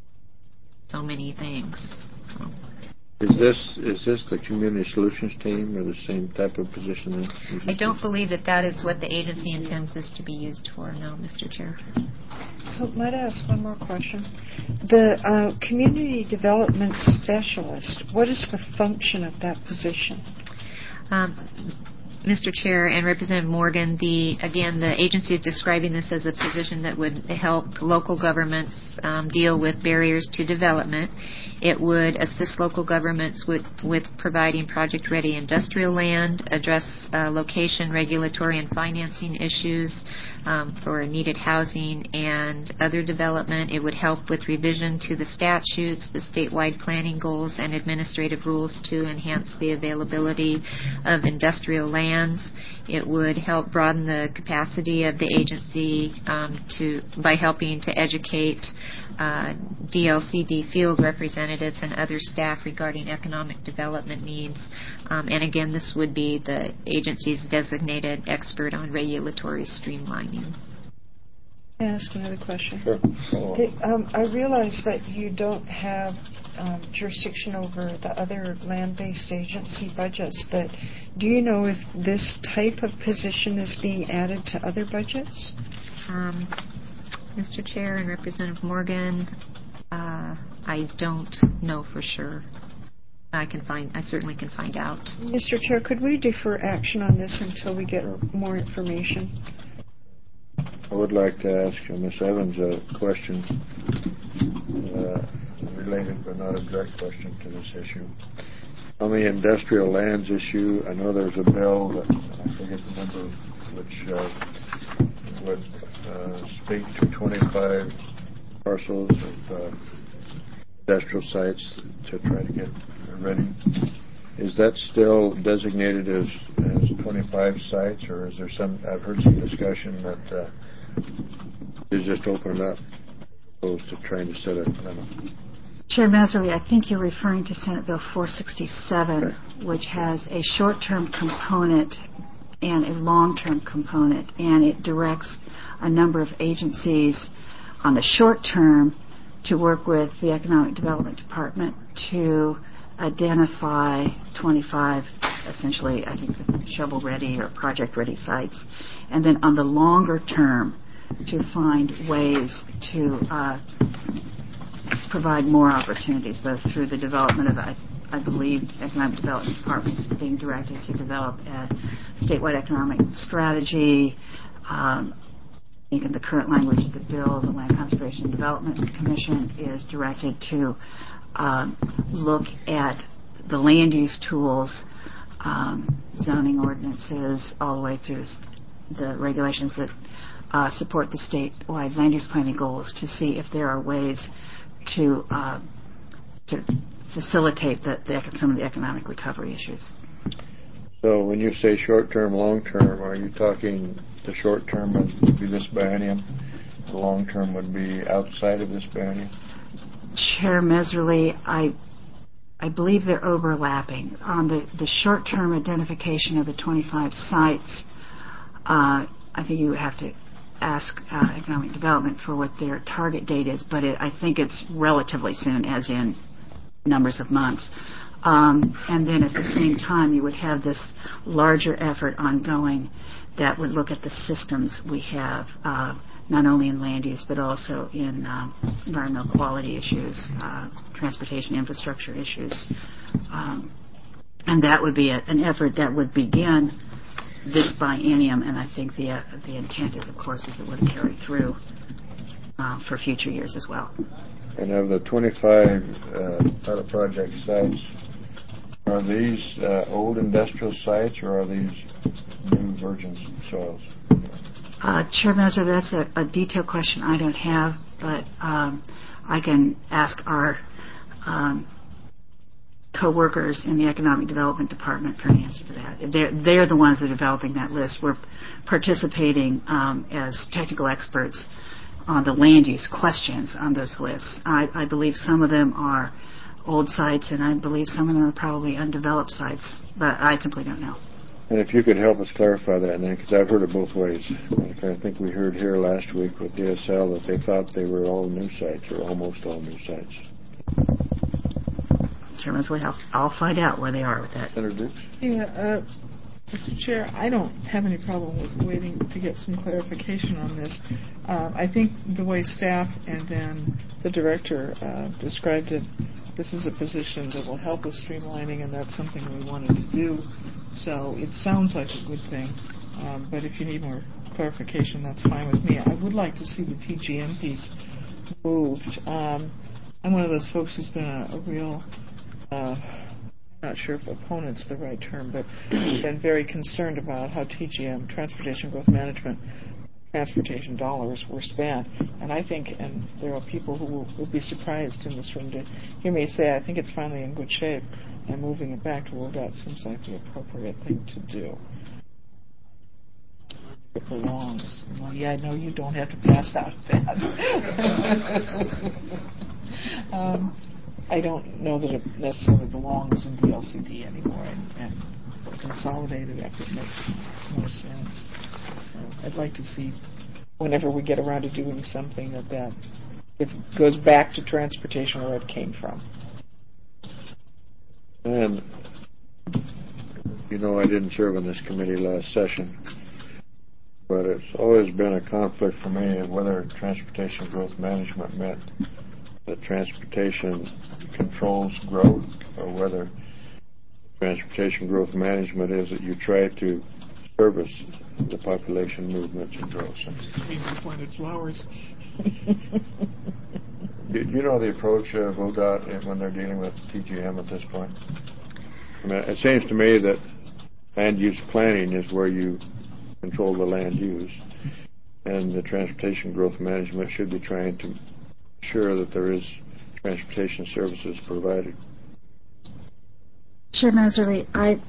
so many things. So. Is this is this the Community Solutions team or the same type of position? I don't believe that that is what the agency intends this to be used for, no, Mister Chair. So might I ask one more question? The uh, Community Development Specialist, what is the function of that position? Um, Mister Chair and Representative Morgan, the again, the agency is describing this as a position that would help local governments um, deal with barriers to development. It would assist local governments with, with providing project-ready industrial land, address uh, location, regulatory, and financing issues um, for needed housing and other development. It would help with revision to the statutes, the statewide planning goals, and administrative rules to enhance the availability of industrial lands. It would help broaden the capacity of the agency um, to by helping to educate uh, D L C D field representatives and other staff regarding economic development needs. Um, and again, this would be the agency's designated expert on regulatory streamlining. Can I ask another question? Sure. The, um, I realize that you don't have um, jurisdiction over the other land-based agency budgets, but do you know if this type of position is being added to other budgets? Um, Mister Chair and Representative Morgan, uh, I don't know for sure. I can find. I certainly can find out. Mister Chair, could we defer action on this until we get more information? I would like to ask uh, Miz Evans a question uh, related but not a direct question to this issue. On the industrial lands issue, I know there's a bill that I forget the number, which uh, would uh, speak to twenty-five parcels of uh, industrial sites to try to get ready. Is that still designated as, as twenty-five sites, or is there some? I've heard some discussion that uh, is just open up as opposed to trying to set a limit. Chair Mazzoli, I think you're referring to Senate Bill four sixty-seven, okay, which has a short-term component and a long-term component, and it directs a number of agencies on the short term to work with the Economic Development Department to identify twenty-five, essentially, I think, shovel-ready or project-ready sites, and then on the longer term to find ways to uh, provide more opportunities, both through the development of, I, I believe, economic development departments being directed to develop a statewide economic strategy. Um, I think in the current language of the bill, the Land Conservation and Development Commission is directed to um, look at the land use tools, um, zoning ordinances, all the way through the regulations that uh, support the statewide land use planning goals, to see if there are ways to uh, to facilitate the, the, some of the economic recovery issues. So when you say short-term, long-term, are you talking the short-term would be this biennium, the long-term would be outside of this biennium? Chair Meserly, I I believe they're overlapping. On the, the short-term identification of the twenty-five sites, uh, I think you would have to ask uh, economic development for what their target date is, but it, I think it's relatively soon, as in numbers of months. Um, and then at the same time, you would have this larger effort ongoing that would look at the systems we have, uh, not only in land use, but also in uh, environmental quality issues, uh, transportation infrastructure issues. Um, and that would be a, an effort that would begin this biennium, and I think the uh, the intent is, of course, is it would carry through uh, for future years as well. And of the twenty-five uh, pilot project sites, are these uh, old industrial sites, or are these new virgin soils? Uh, Chair Meser, that's a, a detailed question I don't have, but um, I can ask our um, co-workers in the Economic Development Department for an answer to that. They're, they're the ones that are developing that list. We're participating um, as technical experts on the land use questions on those lists. I, I believe some of them are old sites, and I believe some of them are probably undeveloped sites, but I simply don't know. And if you could help us clarify that, then, because I've heard it both ways. I think we heard here last week with D S L that they thought they were all new sites, or almost all new sites. Chairman Slay, I'll, I'll find out where they are with that. Senator Dukes? Yeah, uh, Mister Chair, I don't have any problem with waiting to get some clarification on this. Uh, I think the way staff and then the director uh, described it, this is a position that will help with streamlining, and that's something we wanted to do. So it sounds like a good thing. Um, but if you need more clarification, that's fine with me. I would like to see the T G M piece moved. Um, I'm one of those folks who's been a, a real... Uh, I'm not sure if opponent's the right term, but been very concerned about how T G M, Transportation Growth Management, transportation dollars were spent. And I think, and there are people who will, will be surprised in this room to hear me say, I think it's finally in good shape, and moving it back to O D O T seems like the appropriate thing to do. It belongs. Well, yeah, I know you don't have to pass out that. um, I don't know that it necessarily belongs in D L C D anymore, and, and for a consolidated effort makes more sense. So I'd like to see, whenever we get around to doing something, that that it goes back to transportation where it came from. And, you know, I didn't serve on this committee last session, but it's always been a conflict for me of whether transportation growth management meant that transportation controls growth, or whether transportation growth management is that you try to service the population movements and growth. You planted flowers. do, do you know the approach of O D O T when they're dealing with T G M at this point? I mean, it seems to me that land use planning is where you control the land use, and the transportation growth management should be trying to ensure that there is transportation services provided. Chair Meserly, I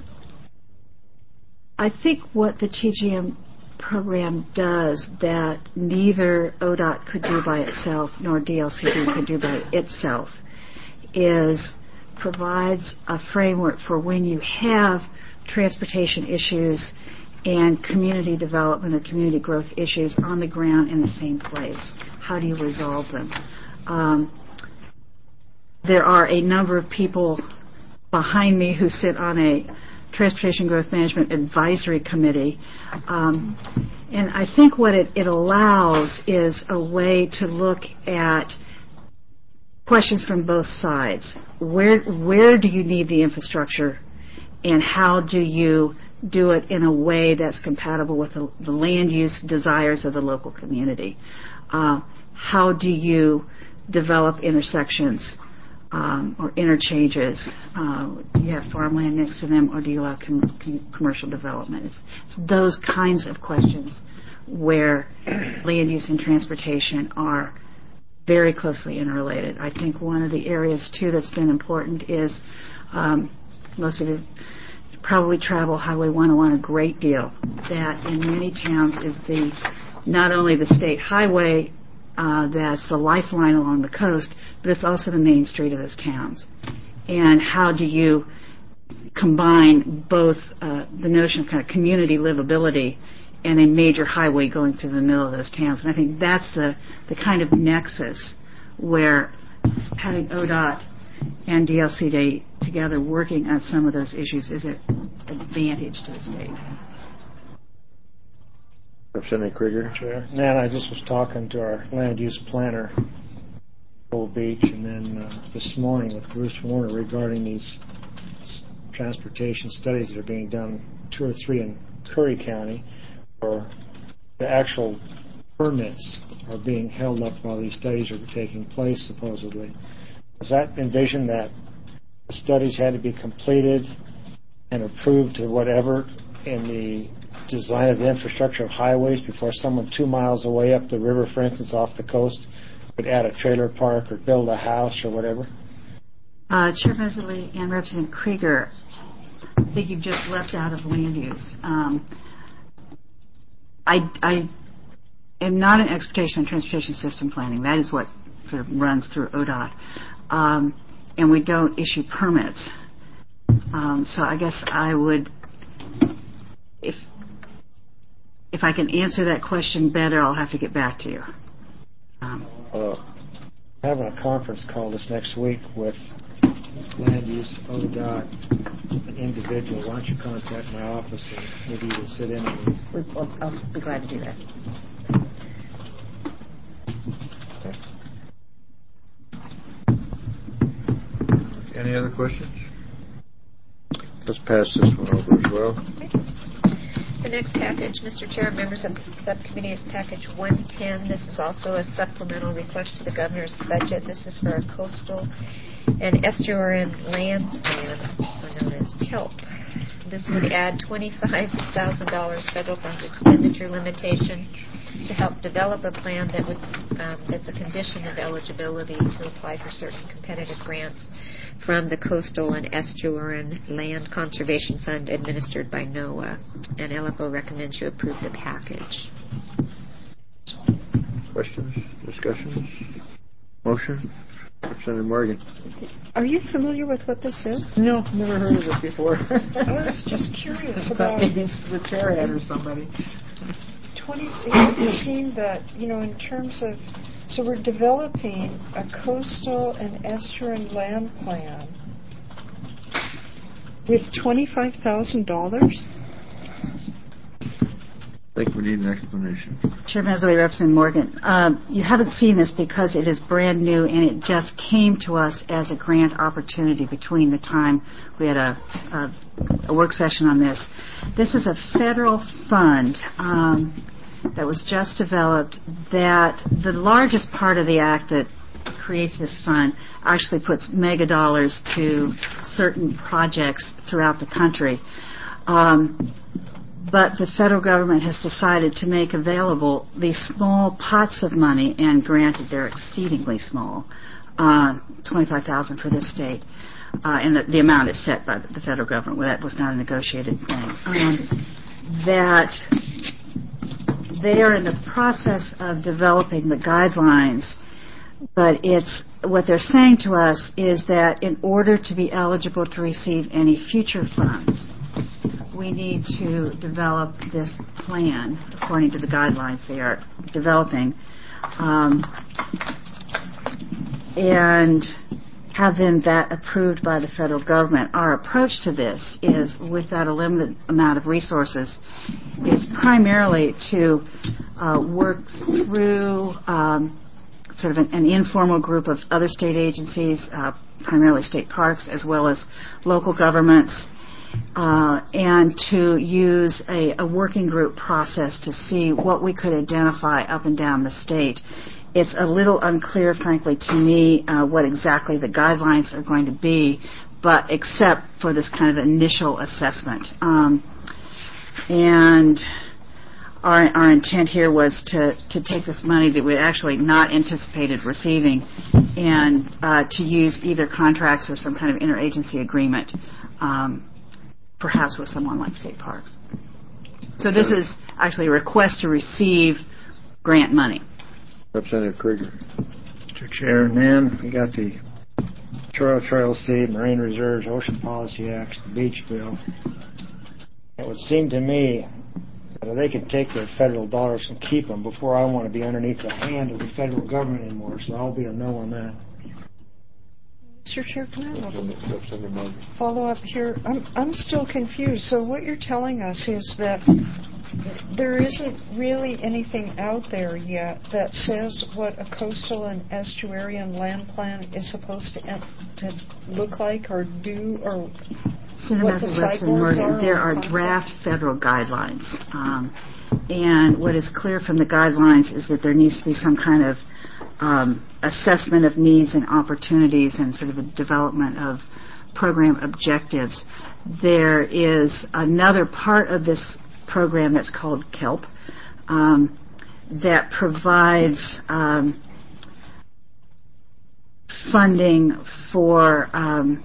I think what the T G M program does that neither O D O T could do by itself nor D L C D could do by itself is provides a framework for when you have transportation issues and community development or community growth issues on the ground in the same place. How do you resolve them? Um, there are a number of people behind me who sit on a Transportation Growth Management Advisory Committee. Um, and I think what it, it allows is a way to look at questions from both sides. Where where do you need the infrastructure, and how do you do it in a way that's compatible with the, the land use desires of the local community? Uh, how do you develop intersections um, or interchanges? Uh, do you have farmland next to them, or do you allow com- com- commercial development? It's, it's those kinds of questions where land use and transportation are very closely interrelated. I think one of the areas, too, that's been important is um, most of you probably travel Highway one oh one a great deal. That in many towns is the not only the state highway uh, that's the lifeline along the coast, but it's also the main street of those towns. And how do you combine both uh, the notion of kind of community livability and a major highway going through the middle of those towns? And I think that's the, the kind of nexus where having O D O T and D L C D together working on some of those issues is an advantage to the state. Representative Krieger. Chair. And I just was talking to our land use planner, Gold Beach, and then uh, this morning with Bruce Warner regarding these s- transportation studies that are being done, two or three in Curry County, where the actual permits are being held up while these studies are taking place, supposedly. Does that envision that the studies had to be completed and approved to whatever in the design of the infrastructure of highways before someone two miles away up the river, for instance, off the coast, could add a trailer park or build a house or whatever? Uh, Chair Mesley and Representative Krieger, I think you've just left out of land use. Um, I, I am not an expectation on transportation system planning. That is what sort of runs through O D O T. Um, and we don't issue permits. Um, so I guess I would, if if I can answer that question better, I'll have to get back to you. Um, uh, having a conference call this next week with land use, O D O T, an individual. Why don't you contact my office and maybe you can sit in and I'll, I'll be glad to do that. Any other questions? Let's pass this one over as well. Okay. The next package, Mister Chair, members of the subcommittee, is package one ten. This is also a supplemental request to the governor's budget. This is for a coastal and estuarine land plan, also known as KELP. This would add twenty-five thousand dollars federal funds expenditure limitation to help develop a plan that would um, that's a condition of eligibility to apply for certain competitive grants from the Coastal and Estuarine Land Conservation Fund administered by NOAA. And L F O recommends you approve the package. Questions? Discussions? Motion? Representative Morgan. Are you familiar with what this is? No, never heard of it before. I was just curious about Maybe it's the chair head or somebody. twenty. It would seem that, you know, in terms of, so we're developing a coastal and estuarine land plan with twenty-five thousand dollars. I think we need an explanation. Chairman Mesley, Representative Morgan, um, you haven't seen this because it is brand new and it just came to us as a grant opportunity between the time we had a, a, a work session on this. This is a federal fund um, that was just developed that the largest part of the act that creates this fund actually puts mega dollars to certain projects throughout the country. Um, But the federal government has decided to make available these small pots of money, and granted they're exceedingly small, uh, twenty-five thousand dollars for this state, uh, and the, the amount is set by the federal government. That was not a negotiated thing. Um, that they are in the process of developing the guidelines, but it's what they're saying to us is that in order to be eligible to receive any future funds, we need to develop this plan according to the guidelines they are developing, um, and have then that approved by the federal government. Our approach to this is, without a limited amount of resources, is primarily to uh, work through um, sort of an, an informal group of other state agencies, uh, primarily state parks, as well as local governments, uh, and to use a, a working group process to see what we could identify up and down the state. It's a little unclear, frankly, to me uh, what exactly the guidelines are going to be, but except for this kind of initial assessment. Um, and our, our intent here was to, to take this money that we actually not anticipated receiving and uh, to use either contracts or some kind of interagency agreement, um, perhaps with someone like State Parks. So this is actually a request to receive grant money. Representative Krieger. Mister Chair, Nan, we got the Trail Trail State, Marine Reserves, Ocean Policy Acts, the Beach Bill. It would seem to me that they could take their federal dollars and keep them before I want to be underneath the hand of the federal government anymore, so I'll be a no on that. Mister Chair, can I have a Representative Morgan. follow-up here? I'm, I'm still confused. So what you're telling us is that there isn't really anything out there yet that says what a coastal and estuarian land plan is supposed to, to look like or do, or Senator what the Matthews, sideboards are? there are concept? draft federal guidelines. Um, and what is clear from the guidelines is that there needs to be some kind of um, assessment of needs and opportunities and sort of a development of program objectives. There is another part of this program that's called KELP um, that provides um, funding for um,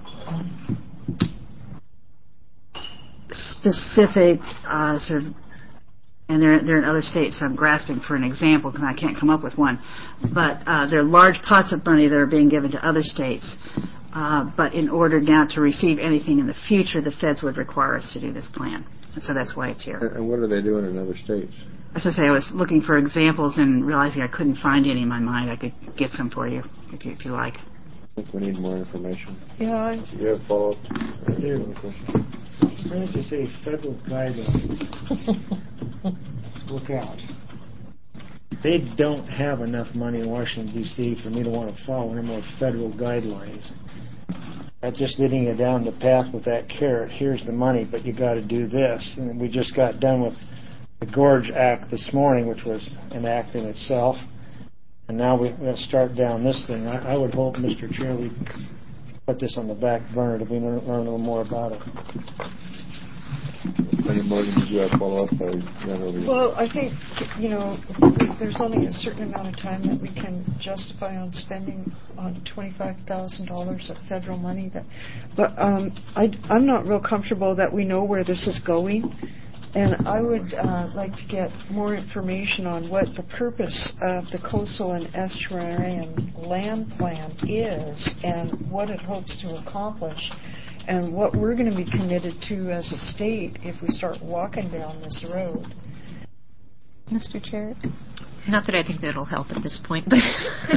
specific uh, sort of, and they're, they're in other states, so I'm grasping for an example because I can't come up with one, but uh, there are large pots of money that are being given to other states. Uh, but in order now to receive anything in the future, the feds would require us to do this plan. And so that's why it's here. And what are they doing in other states? As I say, I was looking for examples and realizing I couldn't find any in my mind. I could get some for you if you, if you like. I think we need more information. Yeah, I, Do you have follow-up? I do. As soon as you say federal guidelines, look out. They don't have enough money in Washington, D C for me to want to follow any more federal guidelines. That's just leading you down the path with that carrot. Here's the money, but you got to do this. And we just got done with the Gorge Act this morning, which was an act in itself. And now we're going to start down this thing. I, I would hope, Mister Chair, we put this on the back burner to we learn, learn a little more about it. Senator Morgan, did you have follow-up? I ran over you. well, I think, you know, there's only a certain amount of time that we can justify on spending on twenty-five thousand dollars of federal money. That, but um, I, I'm not real comfortable that we know where this is going. And I would uh, like to get more information on what the purpose of the coastal and estuarine land plan is and what it hopes to accomplish and what we're going to be committed to as a state if we start walking down this road. Mister Chair? Not that I think that'll help at this point, but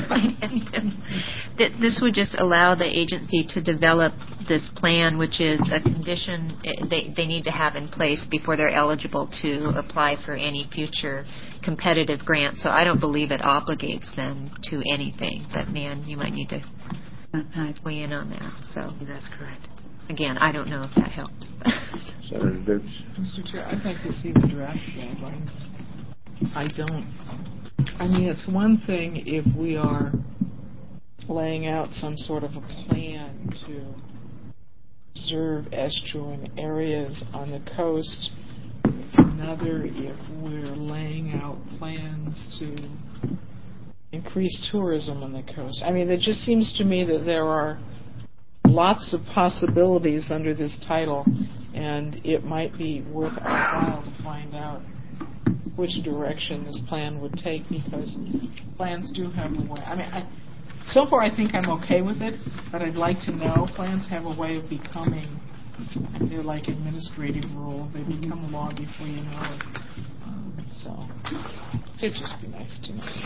that this would just allow the agency to develop this plan, which is a condition they, they need to have in place before they're eligible to apply for any future competitive grants. So I don't believe it obligates them to anything. But, Nan, you might need to weigh in on that. So That's correct. again, I don't know if that helps. Senator Dukes. Mister Chair, I'd like to see the draft guidelines. I don't. I mean, it's one thing if we are laying out some sort of a plan to preserve estuarine areas on the coast. It's another if we're laying out plans to increase tourism on the coast. I mean, it just seems to me that there are lots of possibilities under this title, and it might be worth our while to find out which direction this plan would take, because plans do have a way. I mean, I, so far I think I'm okay with it, but I'd like to know. Plans have a way of becoming, they're like administrative rule. They become law before you know it. Um, so it'd just be nice to know.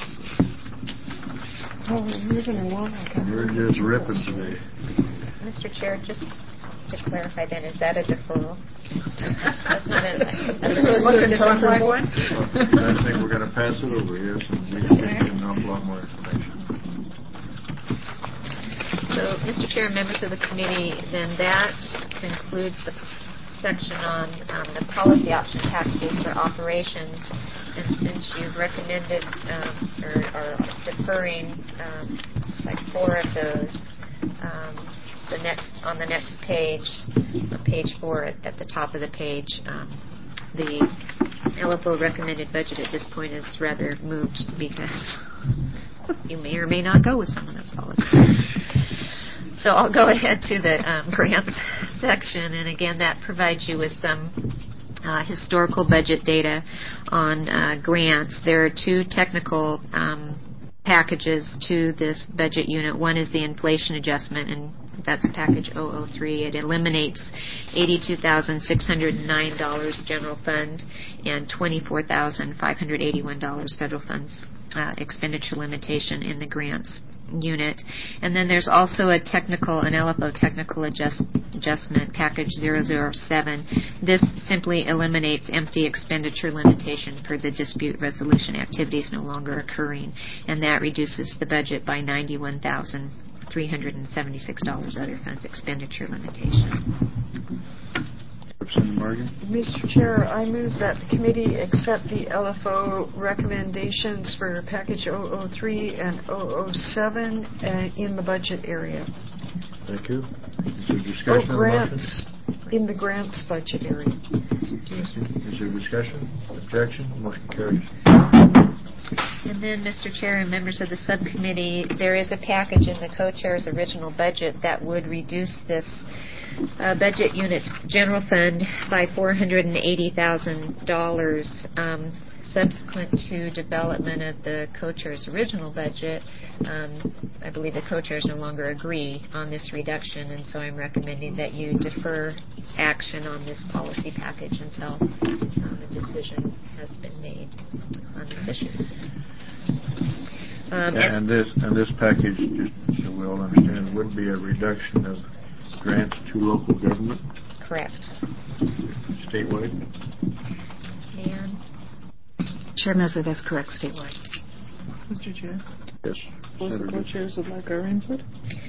Oh, we're moving along. You're just ripping today. Mister Chair, just to clarify then, is that a deferral? That's not a... That's Does it look and talk like one? I think we're going to pass it over, yes, and we can get an awful lot more information. So, Mister Chair and members of the committee, then that concludes the section on um, the policy option packages for operations. And since you've recommended um, or are deferring um, like four of those, um, the next on the next page, on page four at, at the top of the page, um, the L F O recommended budget at this point is rather moved because you may or may not go with some of those policies. So I'll go ahead to the um, grants section, and again, that provides you with some uh, historical budget data on uh, grants. There are two technical um, packages to this budget unit. One is the inflation adjustment, and that's package zero zero three. It eliminates eighty-two thousand six hundred nine dollars general fund and twenty-four thousand five hundred eighty-one dollars federal funds uh, expenditure limitation in the grants unit. And then there's also a technical, an L F O technical adjust, adjustment package zero zero seven. This simply eliminates empty expenditure limitation for the dispute resolution activities no longer occurring, and that reduces the budget by ninety-one thousand three hundred seventy-six dollars other funds expenditure limitation. Mister Chair, I move that the committee accept the L F O recommendations for package zero zero three and zero zero seven uh, in the budget area. Thank you. Is there discussion Oh, on grants. the motion? In the grants budget area. Is there discussion? Objection? Motion carries. And then, Mister Chair and members of the subcommittee, there is a package in the co-chair's original budget that would reduce this uh, budget unit's general fund by four hundred eighty thousand dollars. Um, subsequent to development of the co-chair's original budget, um, I believe the co-chairs no longer agree on this reduction, and so I'm recommending that you defer action on this policy package until um, a decision has been made on this issue. Um, and, and this and this package, just so we all understand, would be a reduction of grants to local government. Correct. Statewide. And Chair Mesley, that's correct, statewide. Mister Chair, Yes. those the co-chairs would like our input?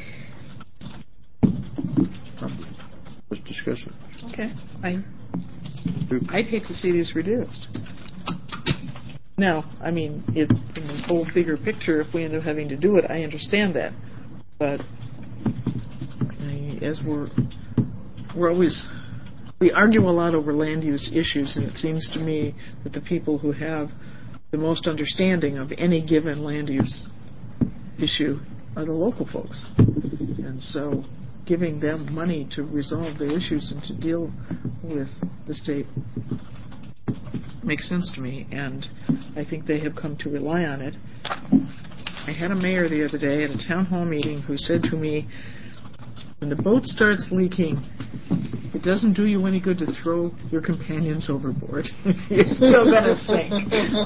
Let's discuss it. Okay. I, I'd hate to see these reduced. Now, I mean, it, in the whole bigger picture, if we end up having to do it, I understand that. But I, as we're we're always we argue a lot over land use issues, and it seems to me that the people who have the most understanding of any given land use issue are the local folks. And so giving them money to resolve their issues and to deal with the state makes sense to me, and I think they have come to rely on it. I had a mayor the other day at a town hall meeting who said to me, when the boat starts leaking, it doesn't do you any good to throw your companions overboard. You're still going to sink.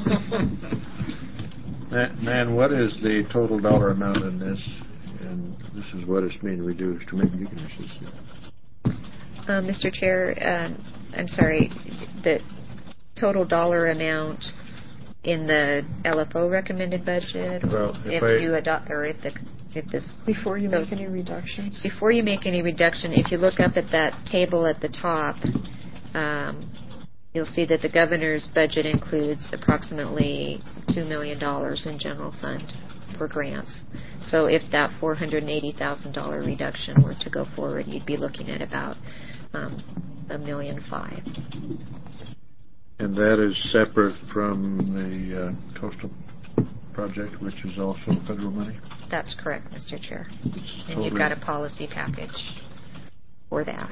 Man, what is the total dollar amount in this? And this is what it's being reduced. Or maybe you can assist it. uh, Mister Chair, um, I'm sorry, the total dollar amount in the L F O recommended budget, Well, if if I- you adopt, or if the if this Before you those- make any reductions. before you make any reduction, if you look up at that table at the top, um, you'll see that the governor's budget includes approximately two million dollars in general fund for grants. So if that four hundred eighty thousand dollars reduction were to go forward, you'd be looking at about um, a million five. And that is separate from the uh, coastal project, which is also federal money? That's correct, Mister Chair. It's And you've totally- got a policy package for that.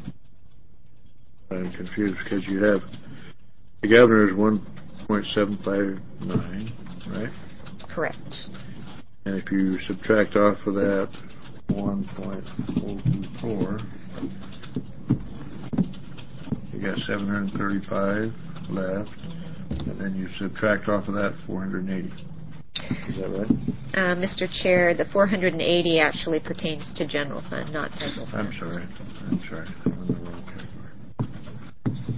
I'm confused because you have the governor's one point seven five nine, right? Correct. And if you subtract off of that one point oh two four, you got seven hundred thirty-five left, and then you subtract off of that four hundred eighty. Is that right? Uh, Mister Chair, the four hundred eighty actually pertains to general fund, not federal fund. I'm sorry. I'm sorry. I'm in the wrong category.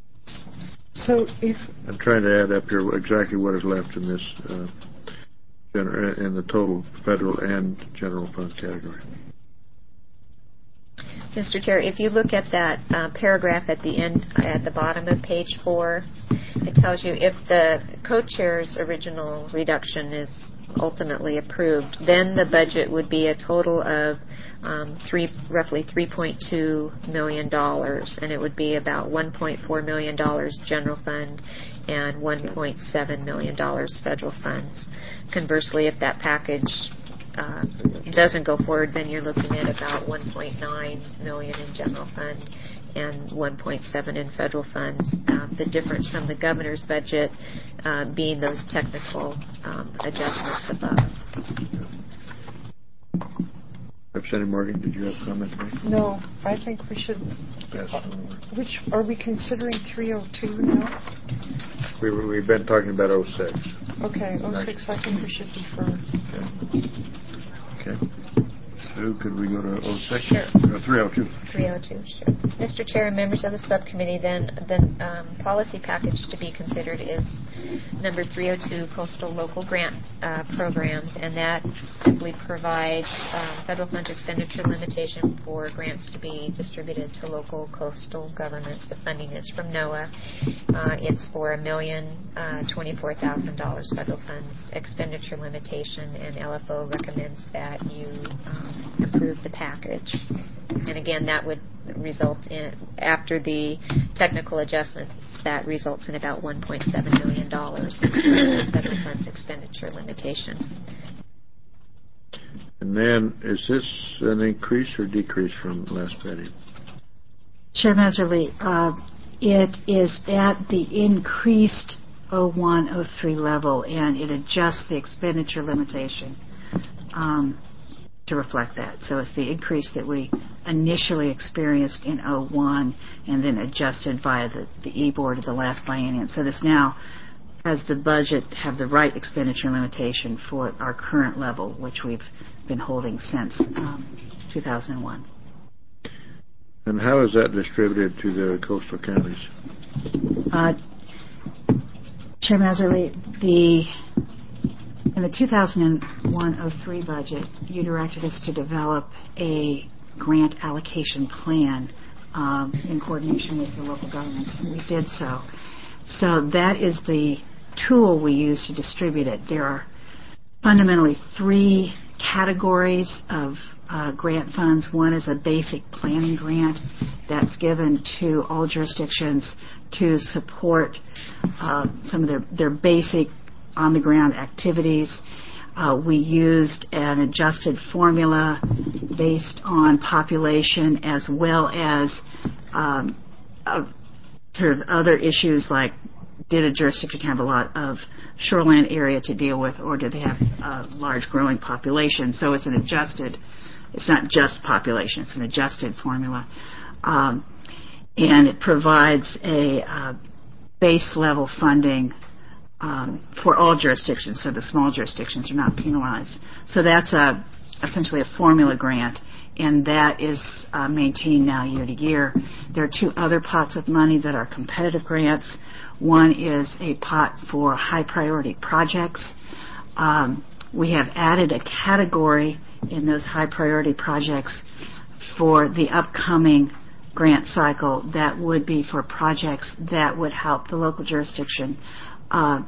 So if I'm trying to add up here exactly what is left in this uh, gener- in the total federal and general fund category. Mister Chair, if you look at that uh, paragraph at the end, at the bottom of page four, it tells you if the co-chair's original reduction is ultimately approved, then the budget would be a total of um, three, roughly three point two million dollars, and it would be about one point four million dollars general fund and one point seven million dollars federal funds. Conversely, if that package uh, doesn't go forward, then you're looking at about one point nine million dollars in general fund and one point seven in federal funds. Uh, the difference from the governor's budget uh, being those technical um, adjustments above. Representative Morgan, did you have a comment to make? No, I think we should. Pass it over. Which are we considering three oh two now? We were, we've been talking about oh six. Okay, oh six. I think we should defer. Okay. Okay. So could we go to oh six? Sure. Uh, three oh two. three oh two, sure. Mister Chair and members of the subcommittee, then the um, policy package to be considered is number three oh two, Coastal Local Grant uh, Programs, and that simply provides um, federal funds expenditure limitation for grants to be distributed to local coastal governments. The funding is from NOAA. Uh, it's for a million uh, twenty-four thousand dollars federal funds expenditure limitation, and L F O recommends that you um, approve the package. And again, that would result in, after the technical adjustments, that results in about one point seven million dollars in federal funds expenditure limitation. And then, is this an increase or decrease from last Betty? Chair Messerly, uh, it is at the increased oh one oh three level, and it adjusts the expenditure limitation um, to reflect that. So it's the increase that we initially experienced in oh one and then adjusted via the, the E-board of the last biennium. So this now has the budget have the right expenditure limitation for our current level, which we've been holding since um, two thousand one. And how is that distributed to the coastal counties? Uh, Chair Messerly, the in the two thousand one oh three budget, you directed us to develop a grant allocation plan um, in coordination with the local governments, and we did so. So that is the tool we use to distribute it. There are fundamentally three categories of uh, grant funds. One is a basic planning grant that's given to all jurisdictions to support uh, some of their, their basic on-the-ground activities. Uh, we used an adjusted formula based on population as well as um, uh, sort of other issues like did a jurisdiction have a lot of shoreline area to deal with, or do they have a large growing population? So it's an adjusted, it's not just population, it's an adjusted formula. Um, and it provides a uh, base level funding um, for all jurisdictions, so the small jurisdictions are not penalized. So that's a, essentially a formula grant, and that is uh, maintained now year to year. There are two other pots of money that are competitive grants. One is a pot for high priority projects. Um, we have added a category in those high priority projects for the upcoming grant cycle that would be for projects that would help the local jurisdiction uh,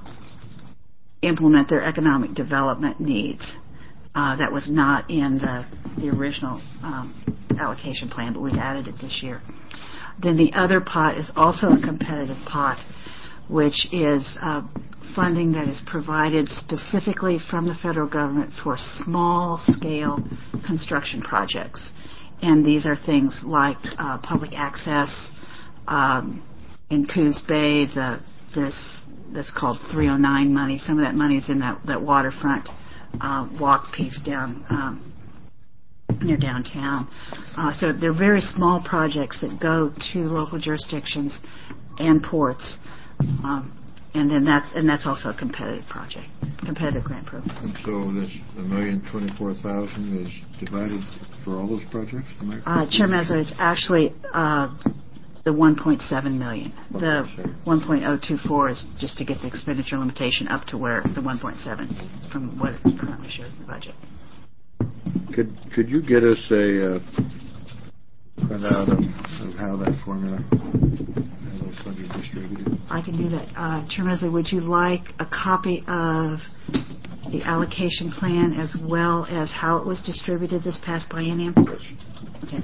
implement their economic development needs. Uh, that was not in the, the original um, allocation plan, but we've added it this year. Then the other pot is also a competitive pot, which is uh, funding that is provided specifically from the federal government for small-scale construction projects. And these are things like uh, public access um, in Coos Bay, the, this, that's called three oh nine money. Some of that money is in that, that waterfront uh, walk piece down um, near downtown. Uh, so they're very small projects that go to local jurisdictions and ports. Um, and then that's and that's also a competitive project, competitive grant program. And so this a million twenty-four thousand is divided for all those projects. Am I Uh, Chair Messer, it's actually uh, the one point seven million. The one point oh two four is just to get the expenditure limitation up to where the one point seven from what it currently shows in the budget. Could could you get us a uh, printout of, of how that formula, how those funds are distributed? I can do that. Uh, Chair Mesley, would you like a copy of the allocation plan as well as how it was distributed this past biennium? Yes. Okay.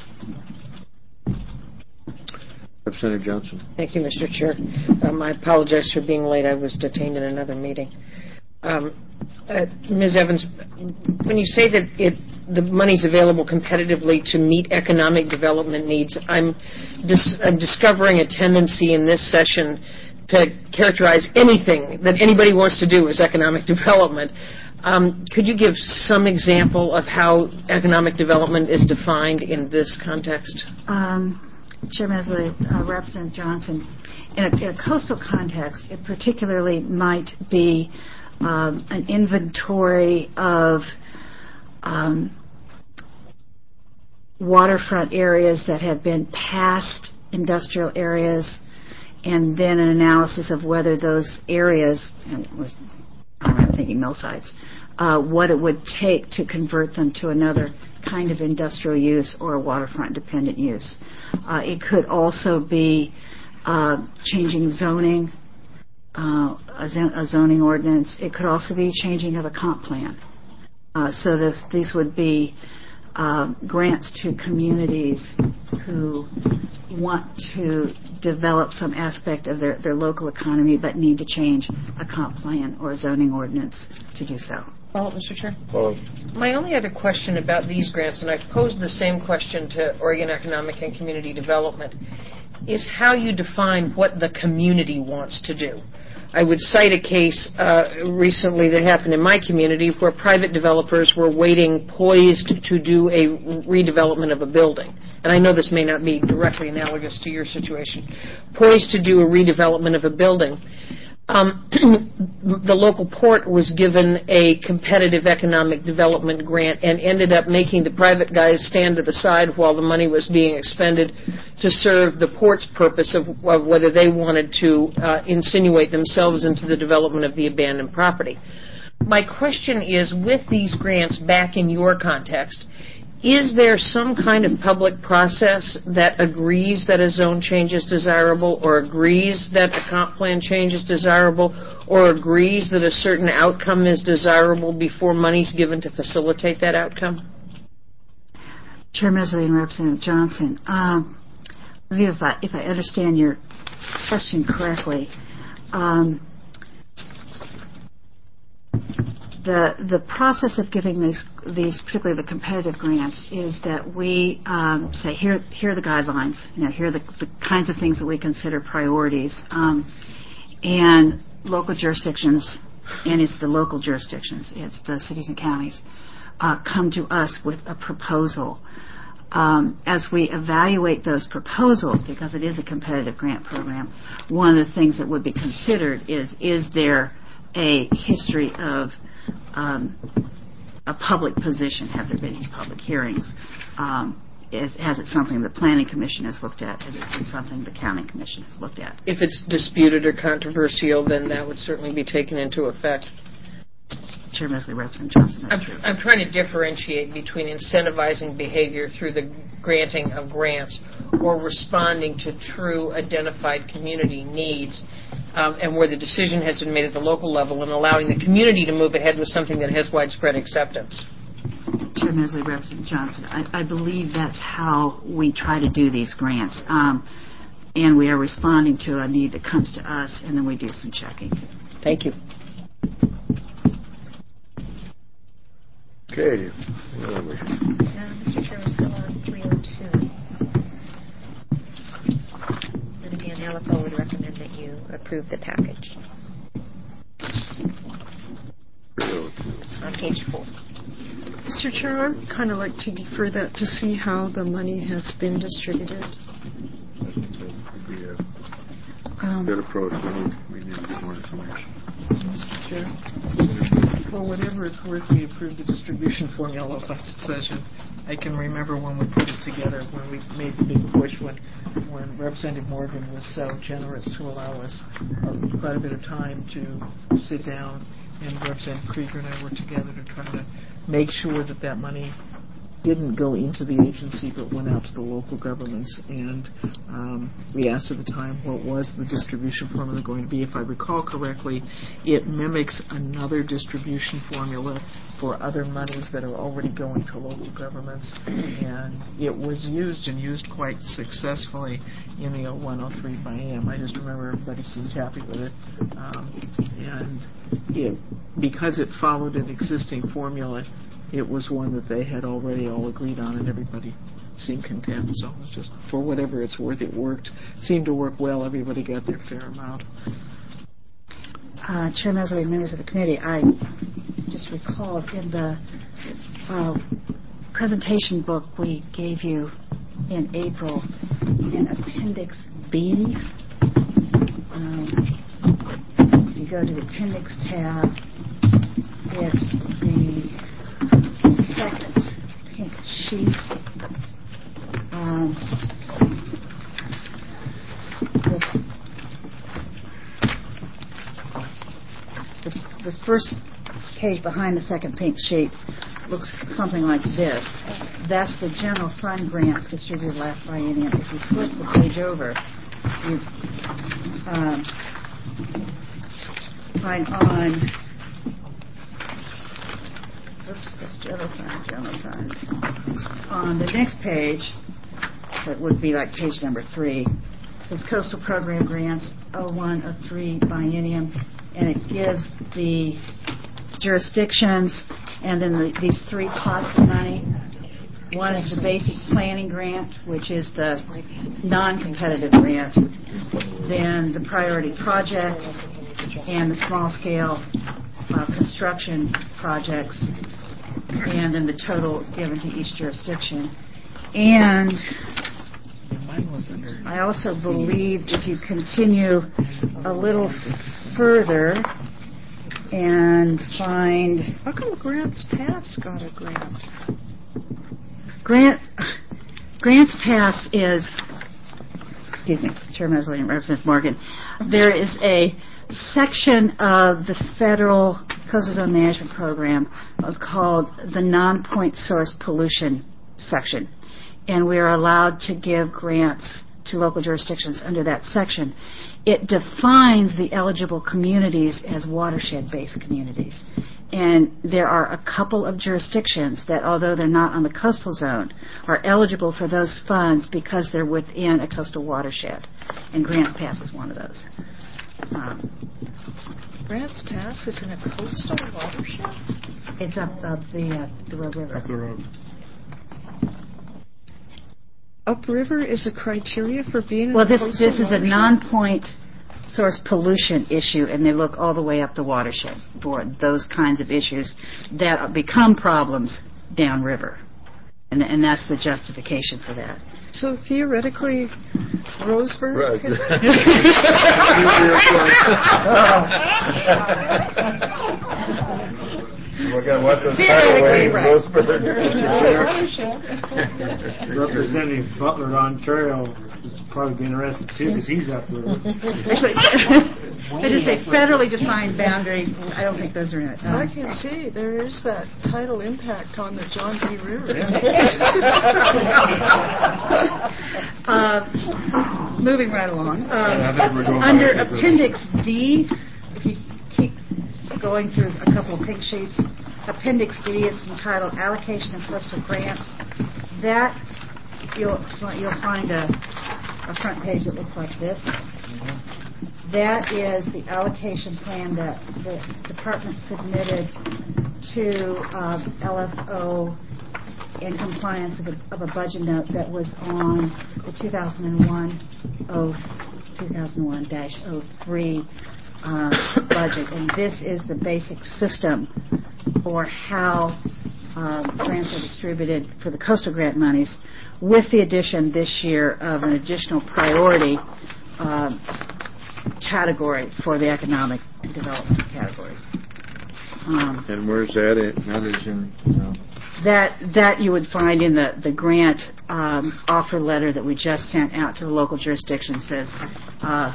Representative Johnson. Thank you, Mister Chair. Um, I apologize for being late. I was detained in another meeting. Um, uh, Miz Evans, when you say that it, the money's available competitively to meet economic development needs, I'm, dis- I'm discovering a tendency in this session to characterize anything that anybody wants to do as economic development. Um, could you give some example of how economic development is defined in this context? Um, Chair Mesley, uh, Representative Johnson, in a, in a coastal context, it particularly might be um, an inventory of um, waterfront areas that have been past industrial areas, and then an analysis of whether those areas, and was, I'm thinking mill sites, uh, what it would take to convert them to another kind of industrial use or a waterfront dependent use. Uh, it could also be uh, changing zoning, uh, a, zon- a zoning ordinance. It could also be changing of a comp plan. Uh, so this, these would be uh, grants to communities who want to develop some aspect of their, their local economy but need to change a comp plan or a zoning ordinance to do so. Follow up, Mister Chair? Follow. My only other question about these grants, and I've posed the same question to Oregon Economic and Community Development, is how you define what the community wants to do. I would cite a case uh, recently that happened in my community where private developers were waiting poised to do a redevelopment of a building. And I know this may not be directly analogous to your situation. Poised to do a redevelopment of a building. Um, the local port was given a competitive economic development grant and ended up making the private guys stand to the side while the money was being expended to serve the port's purpose of, of whether they wanted to uh, insinuate themselves into the development of the abandoned property. My question is, with these grants back in your context, is there some kind of public process that agrees that a zone change is desirable, or agrees that a comp plan change is desirable, or agrees that a certain outcome is desirable before money's given to facilitate that outcome? Chair Mesley and Representative Johnson, um, if I, if I understand your question correctly, um, The, the process of giving these, these, particularly the competitive grants, is that we um, say, here, here are the guidelines, you know, here are the, the kinds of things that we consider priorities, um, and local jurisdictions, and it's the local jurisdictions, it's the cities and counties, uh, come to us with a proposal. Um, as we evaluate those proposals, because it is a competitive grant program, one of the things that would be considered is, is there a history of um, a public position? Have there been any public hearings? Um, is, has it something the Planning Commission has looked at? Has it been something the County Commission has looked at? If it's disputed or controversial, then that would certainly be taken into effect. Chair Mesley, Representative Johnson, that's I'm, true. I'm trying to differentiate between incentivizing behavior through the granting of grants or responding to true identified community needs, um, and where the decision has been made at the local level and allowing the community to move ahead with something that has widespread acceptance. Chair Mesley, Representative Johnson, I, I believe that's how we try to do these grants. Um, and we are responding to a need that comes to us, and then we do some checking. Thank you. Okay. Uh, Mister Chair, we're still on three oh two. And again, L F O would recommend that you approve the package. On page four. Mister Chair, I'd kind of like to defer that to see how the money has been distributed. That'd be a Um, good approach. We need, we need to get more information. Mister Chair? For whatever it's worth, we approved the distribution formula last session. I can remember when we put it together, when we made the big push, when when Representative Morgan was so generous to allow us uh, quite a bit of time to sit down, and Representative Krieger and I worked together to try to make sure that that money didn't go into the agency but went out to the local governments. And um, we asked at the time what was the distribution formula going to be. If I recall correctly, it mimics another distribution formula for other monies that are already going to local governments, and it was used and used quite successfully in the oh one oh three biennium. I just remember everybody seemed happy with it, um, and it, because it followed an existing formula, it was one that they had already all agreed on, and everybody seemed content. So it was just, for whatever it's worth, it worked. It seemed to work well. Everybody got their fair amount. Uh, Chair Mesley and members of the committee, I just recalled in the uh, presentation book we gave you in April in Appendix B. Um, you go to the Appendix tab. It's the second pink sheet. Um, the, the, the first page behind the second pink sheet looks something like this. That's the general fund grants distributed last biennium. If you flip the page over, you um, find on oops, that's general fund, general fund. On the next page, that would be like page number three, is coastal program grants oh one oh three biennium, and it gives the jurisdictions and then the, these three pots of money. One is the basic planning grant, which is the non-competitive grant, then the priority projects, and the small-scale uh, construction projects, and then the total given to each jurisdiction. And I also believe if you continue a little further and find... How come Grants Pass got a grant? Grant, Grants Pass is, excuse me, Chair Mesley and Representative Morgan, there is a section of the federal coastal zone management program called the non-point source pollution section, and we are allowed to give grants to local jurisdictions under that section. It defines the eligible communities as watershed-based communities. And there are a couple of jurisdictions that, although they're not on the coastal zone, are eligible for those funds because they're within a coastal watershed. And Grants Pass is one of those. Um, Grants Pass is in a coastal watershed? It's up, up the, uh, the Rogue River. Up the road. Upriver is a criteria for being well, in a this coastal this is a watershed? non-point source pollution issue, and they look all the way up the watershed for those kinds of issues that become problems downriver. And, and that's the justification for that. So theoretically, Roseburg? Right. We're going to watch the Theoretically, right. Representative Butler, Ontario, is probably be interested too because he's up there. I just say federally defined boundary. I don't think those are in it. Um, I can see there is that tidal impact on the John D. River. uh, moving right along. Uh, under Appendix D, if you keep going through a couple of pink sheets, Appendix D, it's entitled Allocation of Coastal Grants. That, you'll, you'll find a, a front page that looks like this. That is the allocation plan that the department submitted to uh, L F O in compliance of a, of a budget note that was on the two thousand one dash oh three uh, budget. And this is the basic system for how um, grants are distributed for the coastal grant monies, with the addition this year of an additional priority um, category for the economic development categories. Um, and where's that at? That is in uh, That that you would find in the, the grant um, offer letter that we just sent out to the local jurisdiction. Says, uh,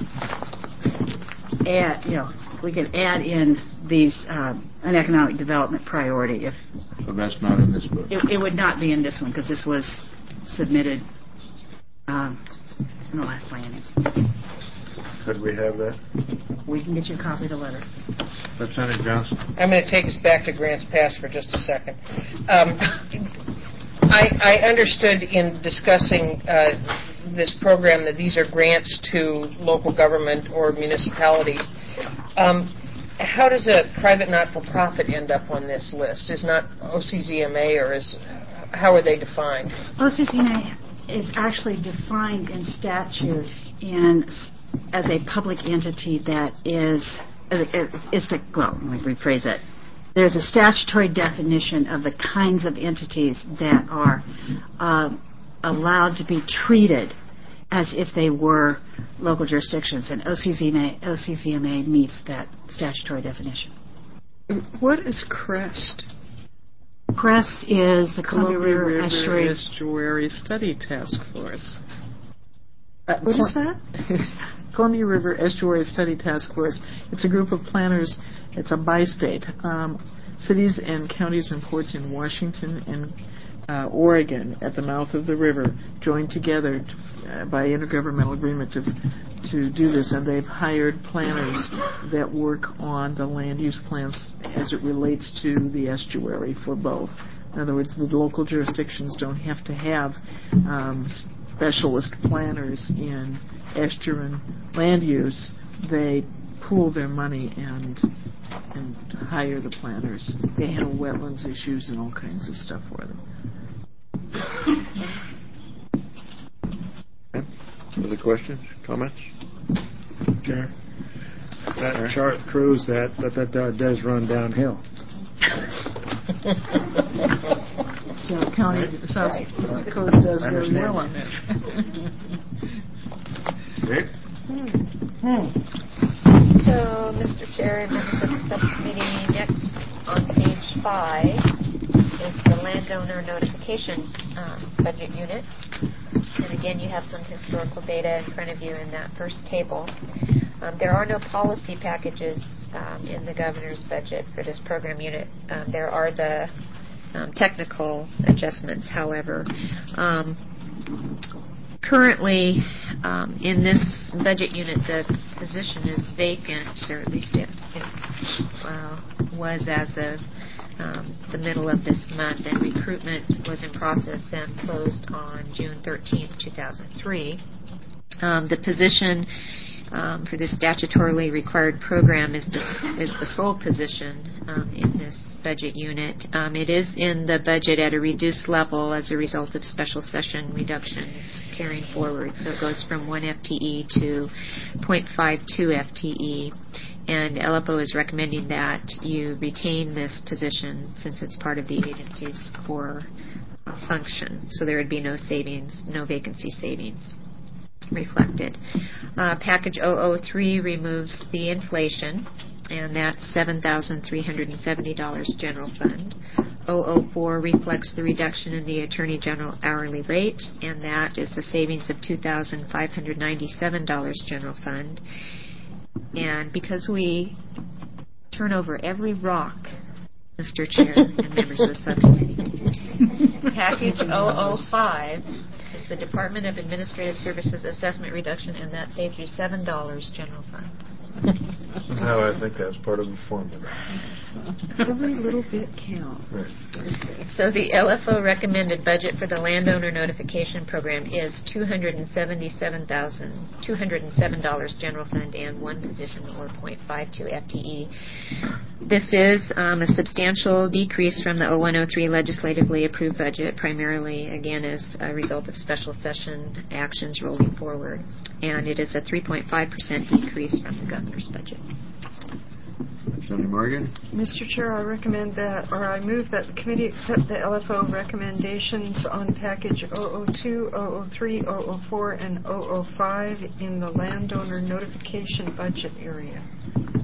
add, you know, we can add in these uh, an economic development priority if. So that's not in this book. It, it would not be in this one because this was submitted um, in the last planning. Could we have that? We can get you a copy of the letter. Representative Johnson. I'm going to take us back to grants passed for just a second. Um, I, I understood in discussing uh, this program that these are grants to local government or municipalities. Um, how does a private not-for-profit end up on this list? Is not O C Z M A, or is how are they defined? O C Z M A is actually defined in statute in as a public entity that is, is the, well, let me rephrase it. There's a statutory definition of the kinds of entities that are uh, allowed to be treated as if they were local jurisdictions, and O C Z M A, O C Z M A meets that statutory definition. What is CREST? CREST is the Columbia, Columbia River, River Estuary. Estuary Study Task Force. Uh, What is that? Columbia River Estuary Study Task Force. It's a group of planners. It's a bi-state. Um, cities and counties and ports in Washington and uh, Oregon at the mouth of the river joined together to, uh, by intergovernmental agreement to to do this, and they've hired planners that work on the land use plans as it relates to the estuary for both. In other words, the local jurisdictions don't have to have um, specialist planners in estuarine land use. They pool their money and and hire the planners. They handle wetlands issues and all kinds of stuff for them. Okay. Other questions, comments? Chair. That chart proves that that, that uh, does run downhill. So county, right. South right. Coast does very well on this. Rick? Hmm. So, Mister Chair and members of the subcommittee, next on page five is the landowner notification um, budget unit. And again, you have some historical data in front of you in that first table. Um, there are no policy packages um, in the governor's budget for this program unit. Um, there are the um, technical adjustments, however. Um, currently, um, in this budget unit, the position is vacant, or at least it, it uh, was as of um, the middle of this month, and recruitment was in process and closed on June thirteenth, two thousand three. Um, the position um, for this statutorily required program is the, is the sole position um, in this budget unit. Um, it is in the budget at a reduced level as a result of special session reductions carrying forward. So it goes from one F T E to zero point five two F T E. And L F O is recommending that you retain this position since it's part of the agency's core uh, function. So there would be no savings, no vacancy savings reflected. Uh, package zero zero three removes the inflation, and that's seven thousand three hundred seventy dollars general fund. zero zero four reflects the reduction in the Attorney General hourly rate, and that is a savings of two thousand five hundred ninety-seven dollars general fund. And because we turn over every rock, Mister Chair and members of the subcommittee, package zero zero five is the Department of Administrative Services assessment reduction, and that saves you seven dollars general fund. No, I think that's part of the formula. Every little bit counts. Right. So the L F O recommended budget for the landowner notification program is two hundred seventy-seven thousand two hundred seven dollars general fund and one position, or zero point five two F T E. This is um, a substantial decrease from the oh one oh three legislatively approved budget, primarily, again, as a result of special session actions rolling forward. And it is a three point five percent decrease from the governor's budget. Senator Morgan? Mister Chair, I recommend that, or I move that the committee accept the L F O recommendations on package zero zero two, zero zero three, zero zero four, and zero zero five in the landowner notification budget area.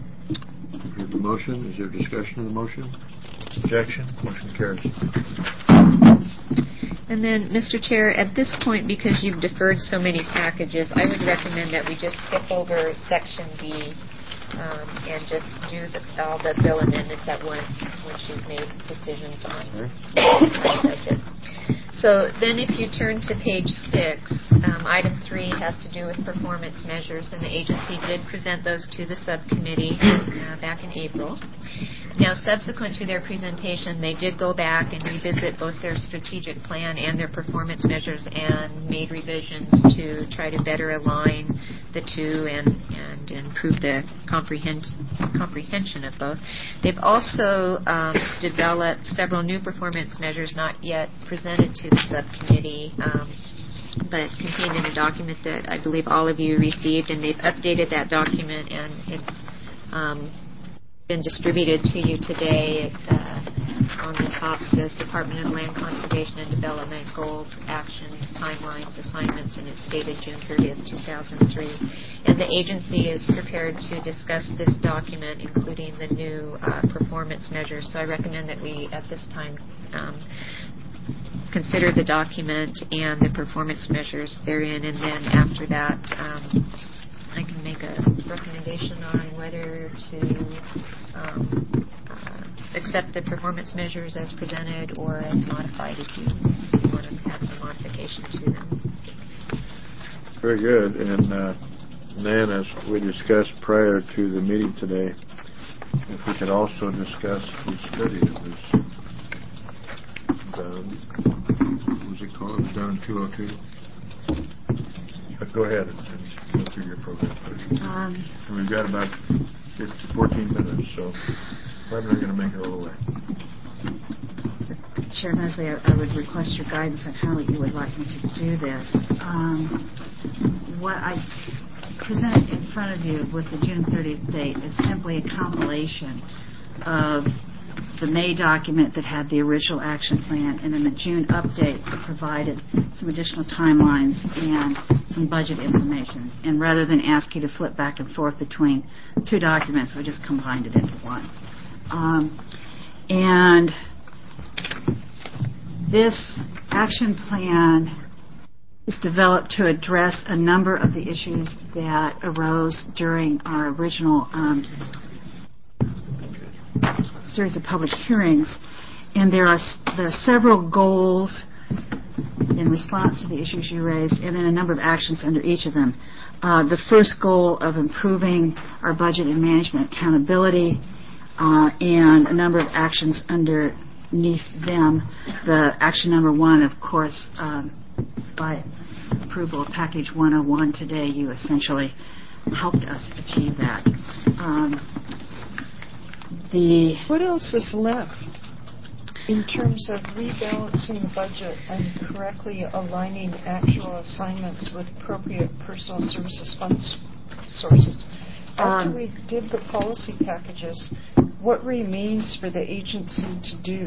Heard the motion. Is there discussion of the motion? Objection? Motion carries. And then, Mister Chair, at this point, because you've deferred so many packages, I would recommend that we just skip over Section D um, and just do the, all the bill amendments at once once you've made decisions on the budget. So then if you turn to page six, um, item three has to do with performance measures, and the agency did present those to the subcommittee uh, back in April. Now, subsequent to their presentation, they did go back and revisit both their strategic plan and their performance measures and made revisions to try to better align the two and, and improve the comprehend, comprehension of both. They've also um, developed several new performance measures not yet presented to the subcommittee, um, but contained in a document that I believe all of you received, and they've updated that document, and it's um, been distributed to you today. It, uh, on the top says Department of Land Conservation and Development goals, actions, timelines, assignments, and it's dated June thirtieth, two thousand three. And the agency is prepared to discuss this document, including the new uh, performance measures. So I recommend that we, at this time, um, consider the document and the performance measures therein, and then after that, um, I can make a recommendation on whether to um, uh, accept the performance measures as presented or as modified if you want to have some modification to them. Very good. And uh, then, as we discussed prior to the meeting today, if we could also discuss the study that was done. What was it called? It was done in two oh two. But go ahead and, and go through your program first. Um, And we've got about fifteen, fourteen minutes, so probably not going to make it all the way. Chair Mosley, I, I would request your guidance on how you would like me to do this. Um, what I presented in front of you with the June thirtieth date is simply a compilation of the May document that had the original action plan, and then the June update that provided some additional timelines and some budget information. And rather than ask you to flip back and forth between two documents, we just combined it into one. Um, and this action plan is developed to address a number of the issues that arose during our original um, series of public hearings, and there are there are several goals in response to the issues you raised, and then a number of actions under each of them. Uh, the first goal of improving our budget and management accountability, uh, and a number of actions underneath them. The action number one, of course, um, by approval of package one oh one today, you essentially helped us achieve that. Um, The What else is left in terms of rebalancing the budget and correctly aligning actual assignments with appropriate personal services funds sources? After Um, we did the policy packages, what remains for the agency to do?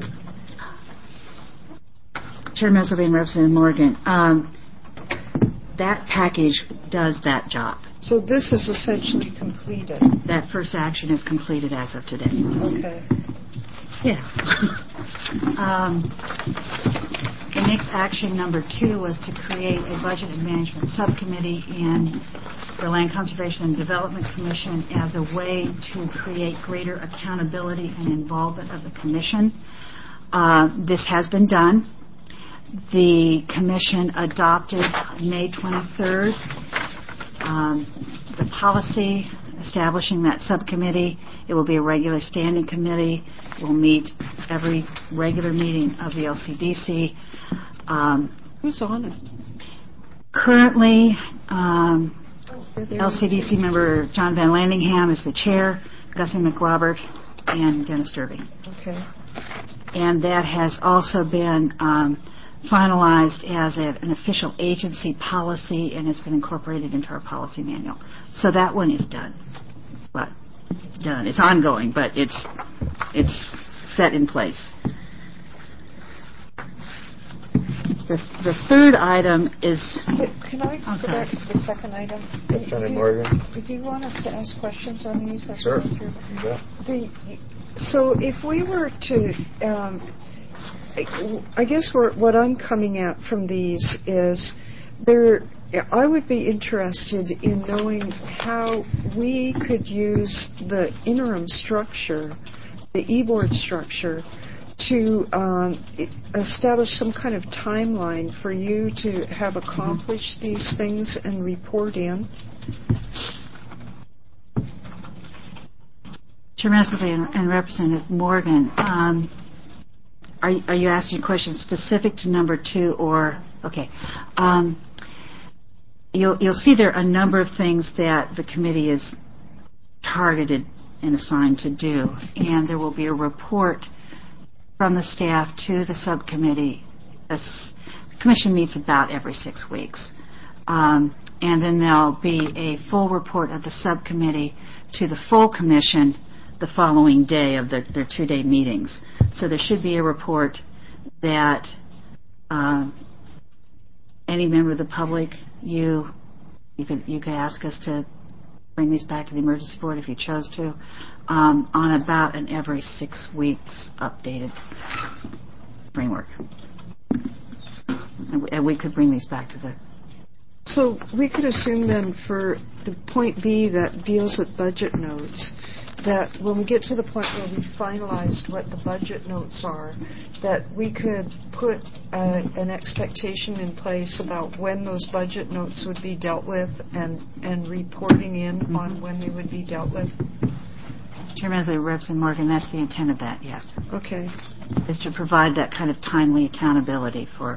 Chair Meservey and Representative Morgan, um, that package does that job. So this is essentially completed. That first action is completed as of today. Okay. Yeah. um, the next action, number two, was to create a budget and management subcommittee in the Land Conservation and Development Commission as a way to create greater accountability and involvement of the commission. Uh, this has been done. The commission adopted May twenty-third um, the policy establishing that subcommittee. It will be a regular standing committee. It will meet every regular meeting of the L C D C. Um, Who's on it? currently, um, L C D C member John Van Landingham is the chair, Gussie McRobert, and Dennis Derby. Okay. And that has also been um, finalized as a, an official agency policy, and it's been incorporated into our policy manual. So that one is done. But it's done. It's ongoing, but it's it's set in place. The, the third item is... Can I I'm go sorry. back to the second item? Representative Do- Morgan? Do you want us to ask questions on these as Sure. we go through? You bet. The, so if we were to um, I, I guess where, what I'm coming at from these is there. I would be interested in knowing how we could use the interim structure, the e-board structure, to um, establish some kind of timeline for you to have accomplished mm-hmm. these things and report in. Chairman and, and Representative Morgan, um, are, are you asking a question specific to number two or, okay. Um, You'll, you'll see there are a number of things that the committee is targeted and assigned to do, and there will be a report from the staff to the subcommittee. The commission meets about every six weeks. Um, and then there'll be a full report of the subcommittee to the full commission the following day of their, their two-day meetings. So there should be a report that uh, any member of the public, you you could you could ask us to bring these back to the emergency board if you chose to, um, on about an every six weeks updated framework, and we, and we could bring these back to the. So we could assume then for the point B that deals with budget notes, that when we get to the point where we finalized what the budget notes are, that we could put uh, an expectation in place about when those budget notes would be dealt with and, and reporting in mm-hmm. on when they would be dealt with? Chairman, as a Representative Morgan, that's the intent of that, yes. Okay. Is to provide that kind of timely accountability for.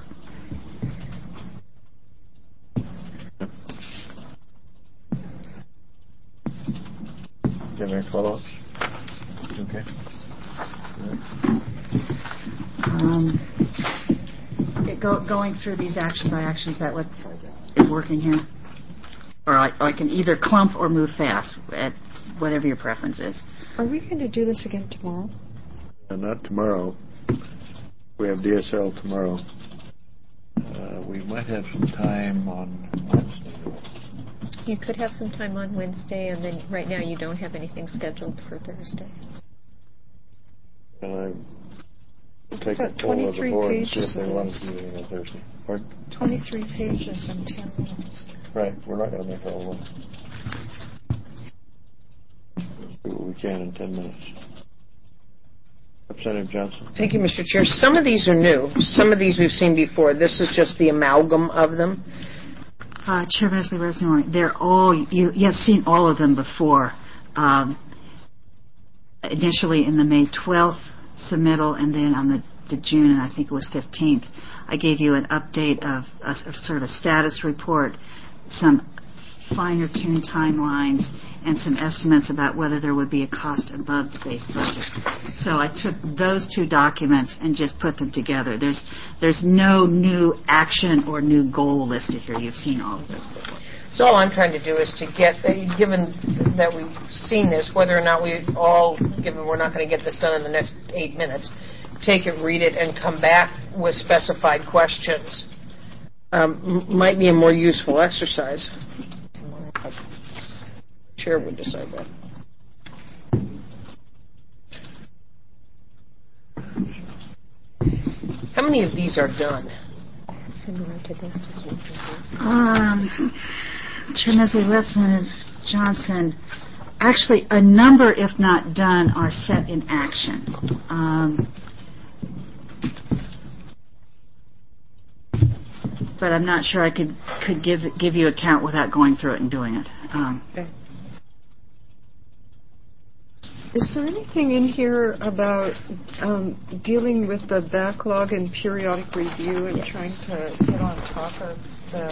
Do you have any follow-ups? Okay. Um, it go, going through these action by action, is that what is working here? Or I, I can either clump or move fast, at whatever your preference is. Are we going to do this again tomorrow? Uh, not tomorrow. We have D S L tomorrow. Uh, we might have some time on Wednesday. You could have some time on Wednesday, and then right now you don't have anything scheduled for Thursday. And I take a poll of the board and see if they want to do anything on Thursday. Pardon? twenty-three pages in ten minutes. Right. We're not going to make all of them. Do what we can in ten minutes. Representative Johnson. Thank you, Mister Chair. Some of these are new. Some of these we've seen before. This is just the amalgam of them. Uh, Chairman Leslie Rosenwald, they're all, you, you have seen all of them before. Um, initially in the May twelfth submittal, and then on the, the June, and I think it was fifteenth, I gave you an update of a, of sort of a status report, some finer tuned timelines, and some estimates about whether there would be a cost above the base budget. So I took those two documents and just put them together. There's there's no new action or new goal listed here. You've seen all of those before. So all I'm trying to do is to get, given that we've seen this, whether or not we all, given we're not going to get this done in the next eight minutes, take it, read it, and come back with specified questions, um, m- might be a more useful exercise. Chair would decide that. How many of these are done? Similar to this. Um, Chairman, Representative Johnson, actually a number, if not done, are set in action. Um, but I'm not sure I could could give give you a count without going through it and doing it. Um, okay. Is there anything in here about um, dealing with the backlog and periodic review and yes. trying to get on top of the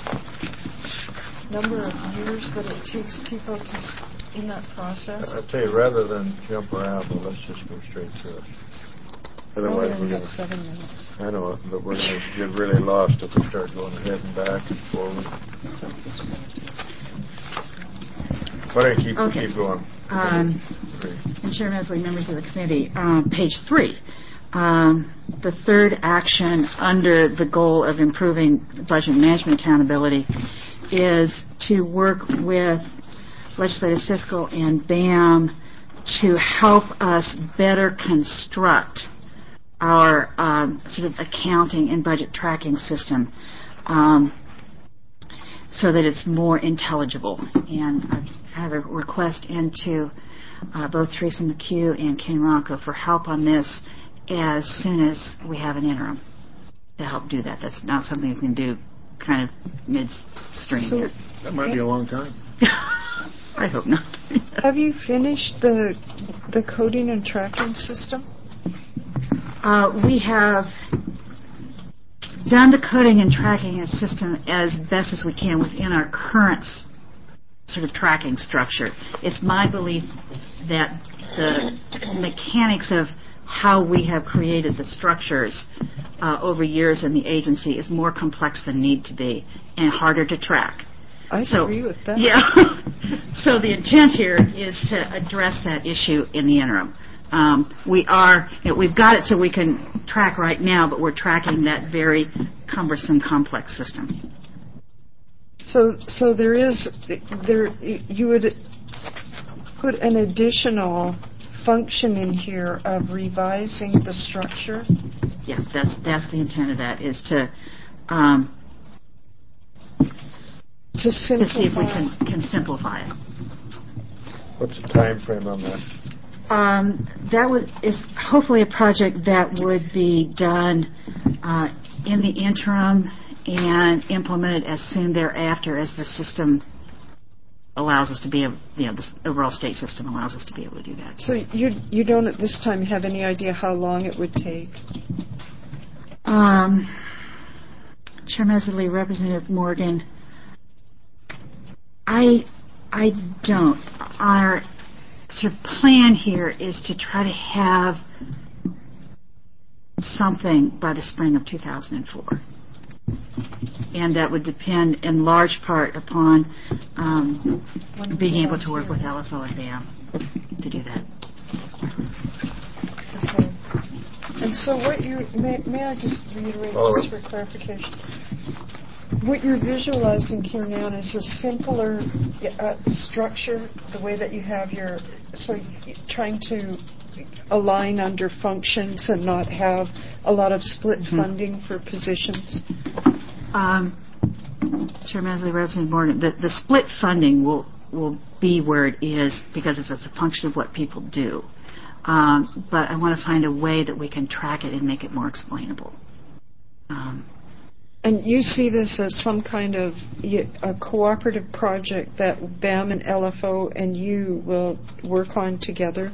number of years that it takes people to s- in that process? I tell you, rather than jump around, well, let's just go straight through it. Otherwise, oh, we're going to seven minutes. I know, but we're going to get really lost if we start going ahead and back and forward. Why don't you keep okay. keep going? Um, and Chairman Leslie, members of the committee, um, page three, um, the third action under the goal of improving budget management accountability is to work with Legislative Fiscal and B A M to help us better construct our um, sort of accounting and budget tracking system um, so that it's more intelligible. And I have a request into uh, both Teresa McHugh and Ken Rocco for help on this as soon as we have an interim to help do that. That's not something you can do kind of midstream. So, here. That might be a long time. I hope not. have you finished the the coding and tracking system? Uh, we have done the coding and tracking system as best as we can within our current s- sort of tracking structure. It's my belief that the mechanics of how we have created the structures uh, over years in the agency is more complex than need to be and harder to track. I So, agree with that. Yeah. So the intent here is to address that issue in the interim. Um, we are, you know, we've got it so we can track right now, but we're tracking that very cumbersome, complex system. So, so there is, there, you would put an additional function in here of revising the structure? Yeah, that's that's the intent of that, is to um, To to simplify. see if we can, can simplify it. What's the time frame on that? Um, that would, is hopefully a project that would be done uh, in the interim and implemented as soon thereafter as the system allows us to be able, you know, the overall state system allows us to be able to do that. So you you don't at this time have any idea how long it would take? Um, Chair Mesley, Representative Morgan, I I don't. Our sort of plan here is to try to have something by the spring of two thousand four. And that would depend in large part upon um, being able to work with L F O and B A M to do that. Okay. And so what you, may, may I just reiterate All just right. for clarification? What you're visualizing here now is a simpler uh, structure, the way that you have your, so you're trying to align under functions and not have a lot of split Mm-hmm. funding for positions. Um, Chair Mesley, Representative Morgan, the, the split funding will will be where it is because it's, it's a function of what people do. Um, but I want to find a way that we can track it and make it more explainable. Um, And you see this as some kind of y- a cooperative project that B A M and L F O and you will work on together?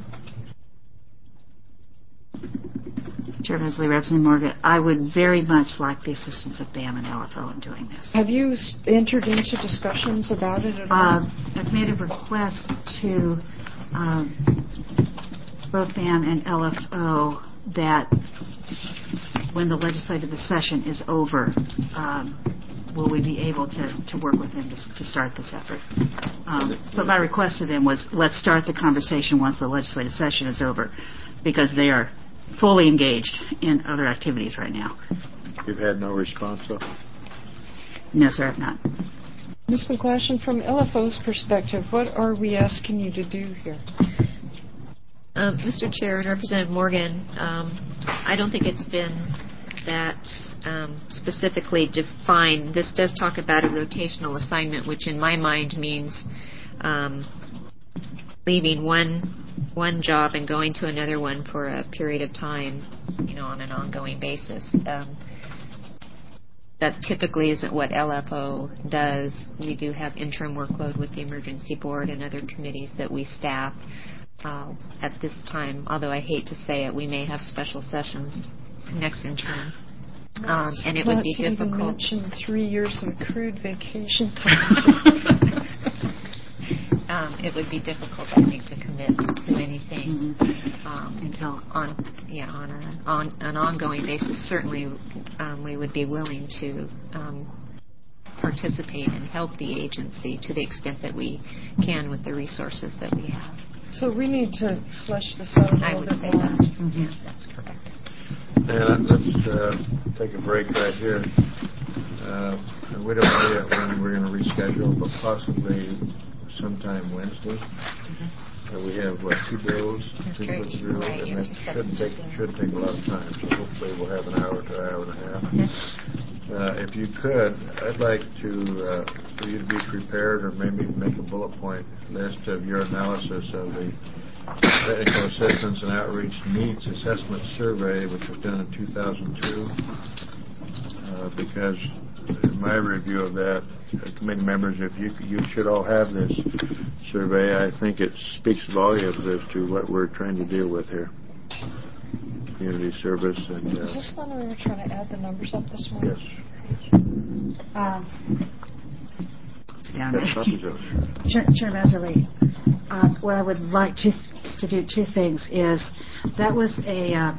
Chair Mesley, Representative Morgan, I would very much like the assistance of B A M and L F O in doing this. Have you s- entered into discussions about it at all? Uh, I've made a request to um, both B A M and L F O that when the legislative session is over, um, will we be able to, to work with them to, to start this effort. Um, but my request to them was, let's start the conversation once the legislative session is over, because they are fully engaged in other activities right now. You've had no response, though? No, sir, I've not. Miz McGlashan, from L F O's perspective, what are we asking you to do here? Um, Mister Chair and Representative Morgan, um, I don't think it's been that um, specifically defined. This does talk about a rotational assignment, which in my mind means um, leaving one one job and going to another one for a period of time, you know, on an ongoing basis. Um, that typically isn't what L F O does. We do have interim workload with the Emergency Board and other committees that we staff. Uh, at this time, although I hate to say it, we may have special sessions next interim, um, and it would be Not to even difficult. mention three years of accrued vacation time. um, it would be difficult, I think, to commit to anything um, Until on yeah on a, on an ongoing basis. Certainly, um, we would be willing to um, participate and help the agency to the extent that we can with the resources that we have. So we need to flesh this out a I little would bit say more. that's, yeah, that's correct. And let's uh, take a break right here. Uh, and we don't know yet when we're going to reschedule, but possibly sometime Wednesday. Uh, we have, what, two bills That's to true. put through, Right, and you it have two shouldn't take, substitutes. shouldn't take a lot of time, so hopefully we'll have an hour to an hour and a half. Okay. Uh, if you could, I'd like to, uh, for you to be prepared or maybe make a bullet point list of your analysis of the Technical Assistance and Outreach Needs Assessment Survey, which was done in two thousand two, uh, because in my review of that, uh, committee members, if you you should all have this survey, I think it speaks volumes as to what we're trying to deal with here. Community service and... Uh, Is this the one where we were trying to add the numbers up this morning? yes. Um, yeah, That's not the joke. Chair, Chair Mazzoli, uh, what I would like to to do two things is that was a uh,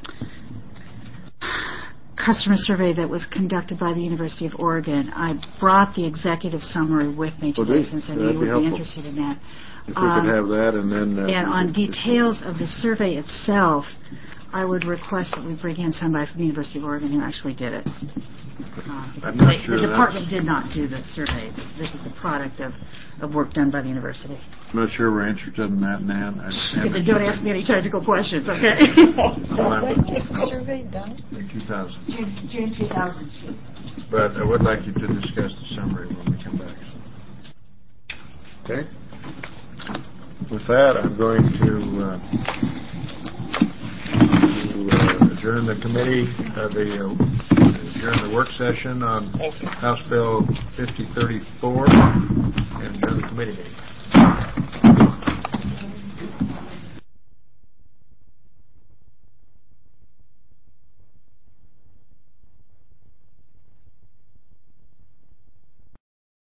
customer survey that was conducted by the University of Oregon. I brought the executive summary with me Oh, today did? since I That'd knew you be would helpful. be interested in that. If we could have that, and then... Uh, And we on could- details of the survey itself, I would request that we bring in somebody from the University of Oregon who actually did it. Uh, I'm not the, sure the that's- department did not do the survey. This is the product of, of work done by the university. I'm not sure we're interested in that, Nan. I- Then don't ask me any technical questions, okay? When was the survey done? In two thousand. June, June two thousand two. But I would like you to discuss the summary when we come back. Okay? With that, I'm going to, uh, to uh, adjourn the committee, uh, the uh, adjourn the work session on House Bill fifty thirty-four and adjourn the committee meeting.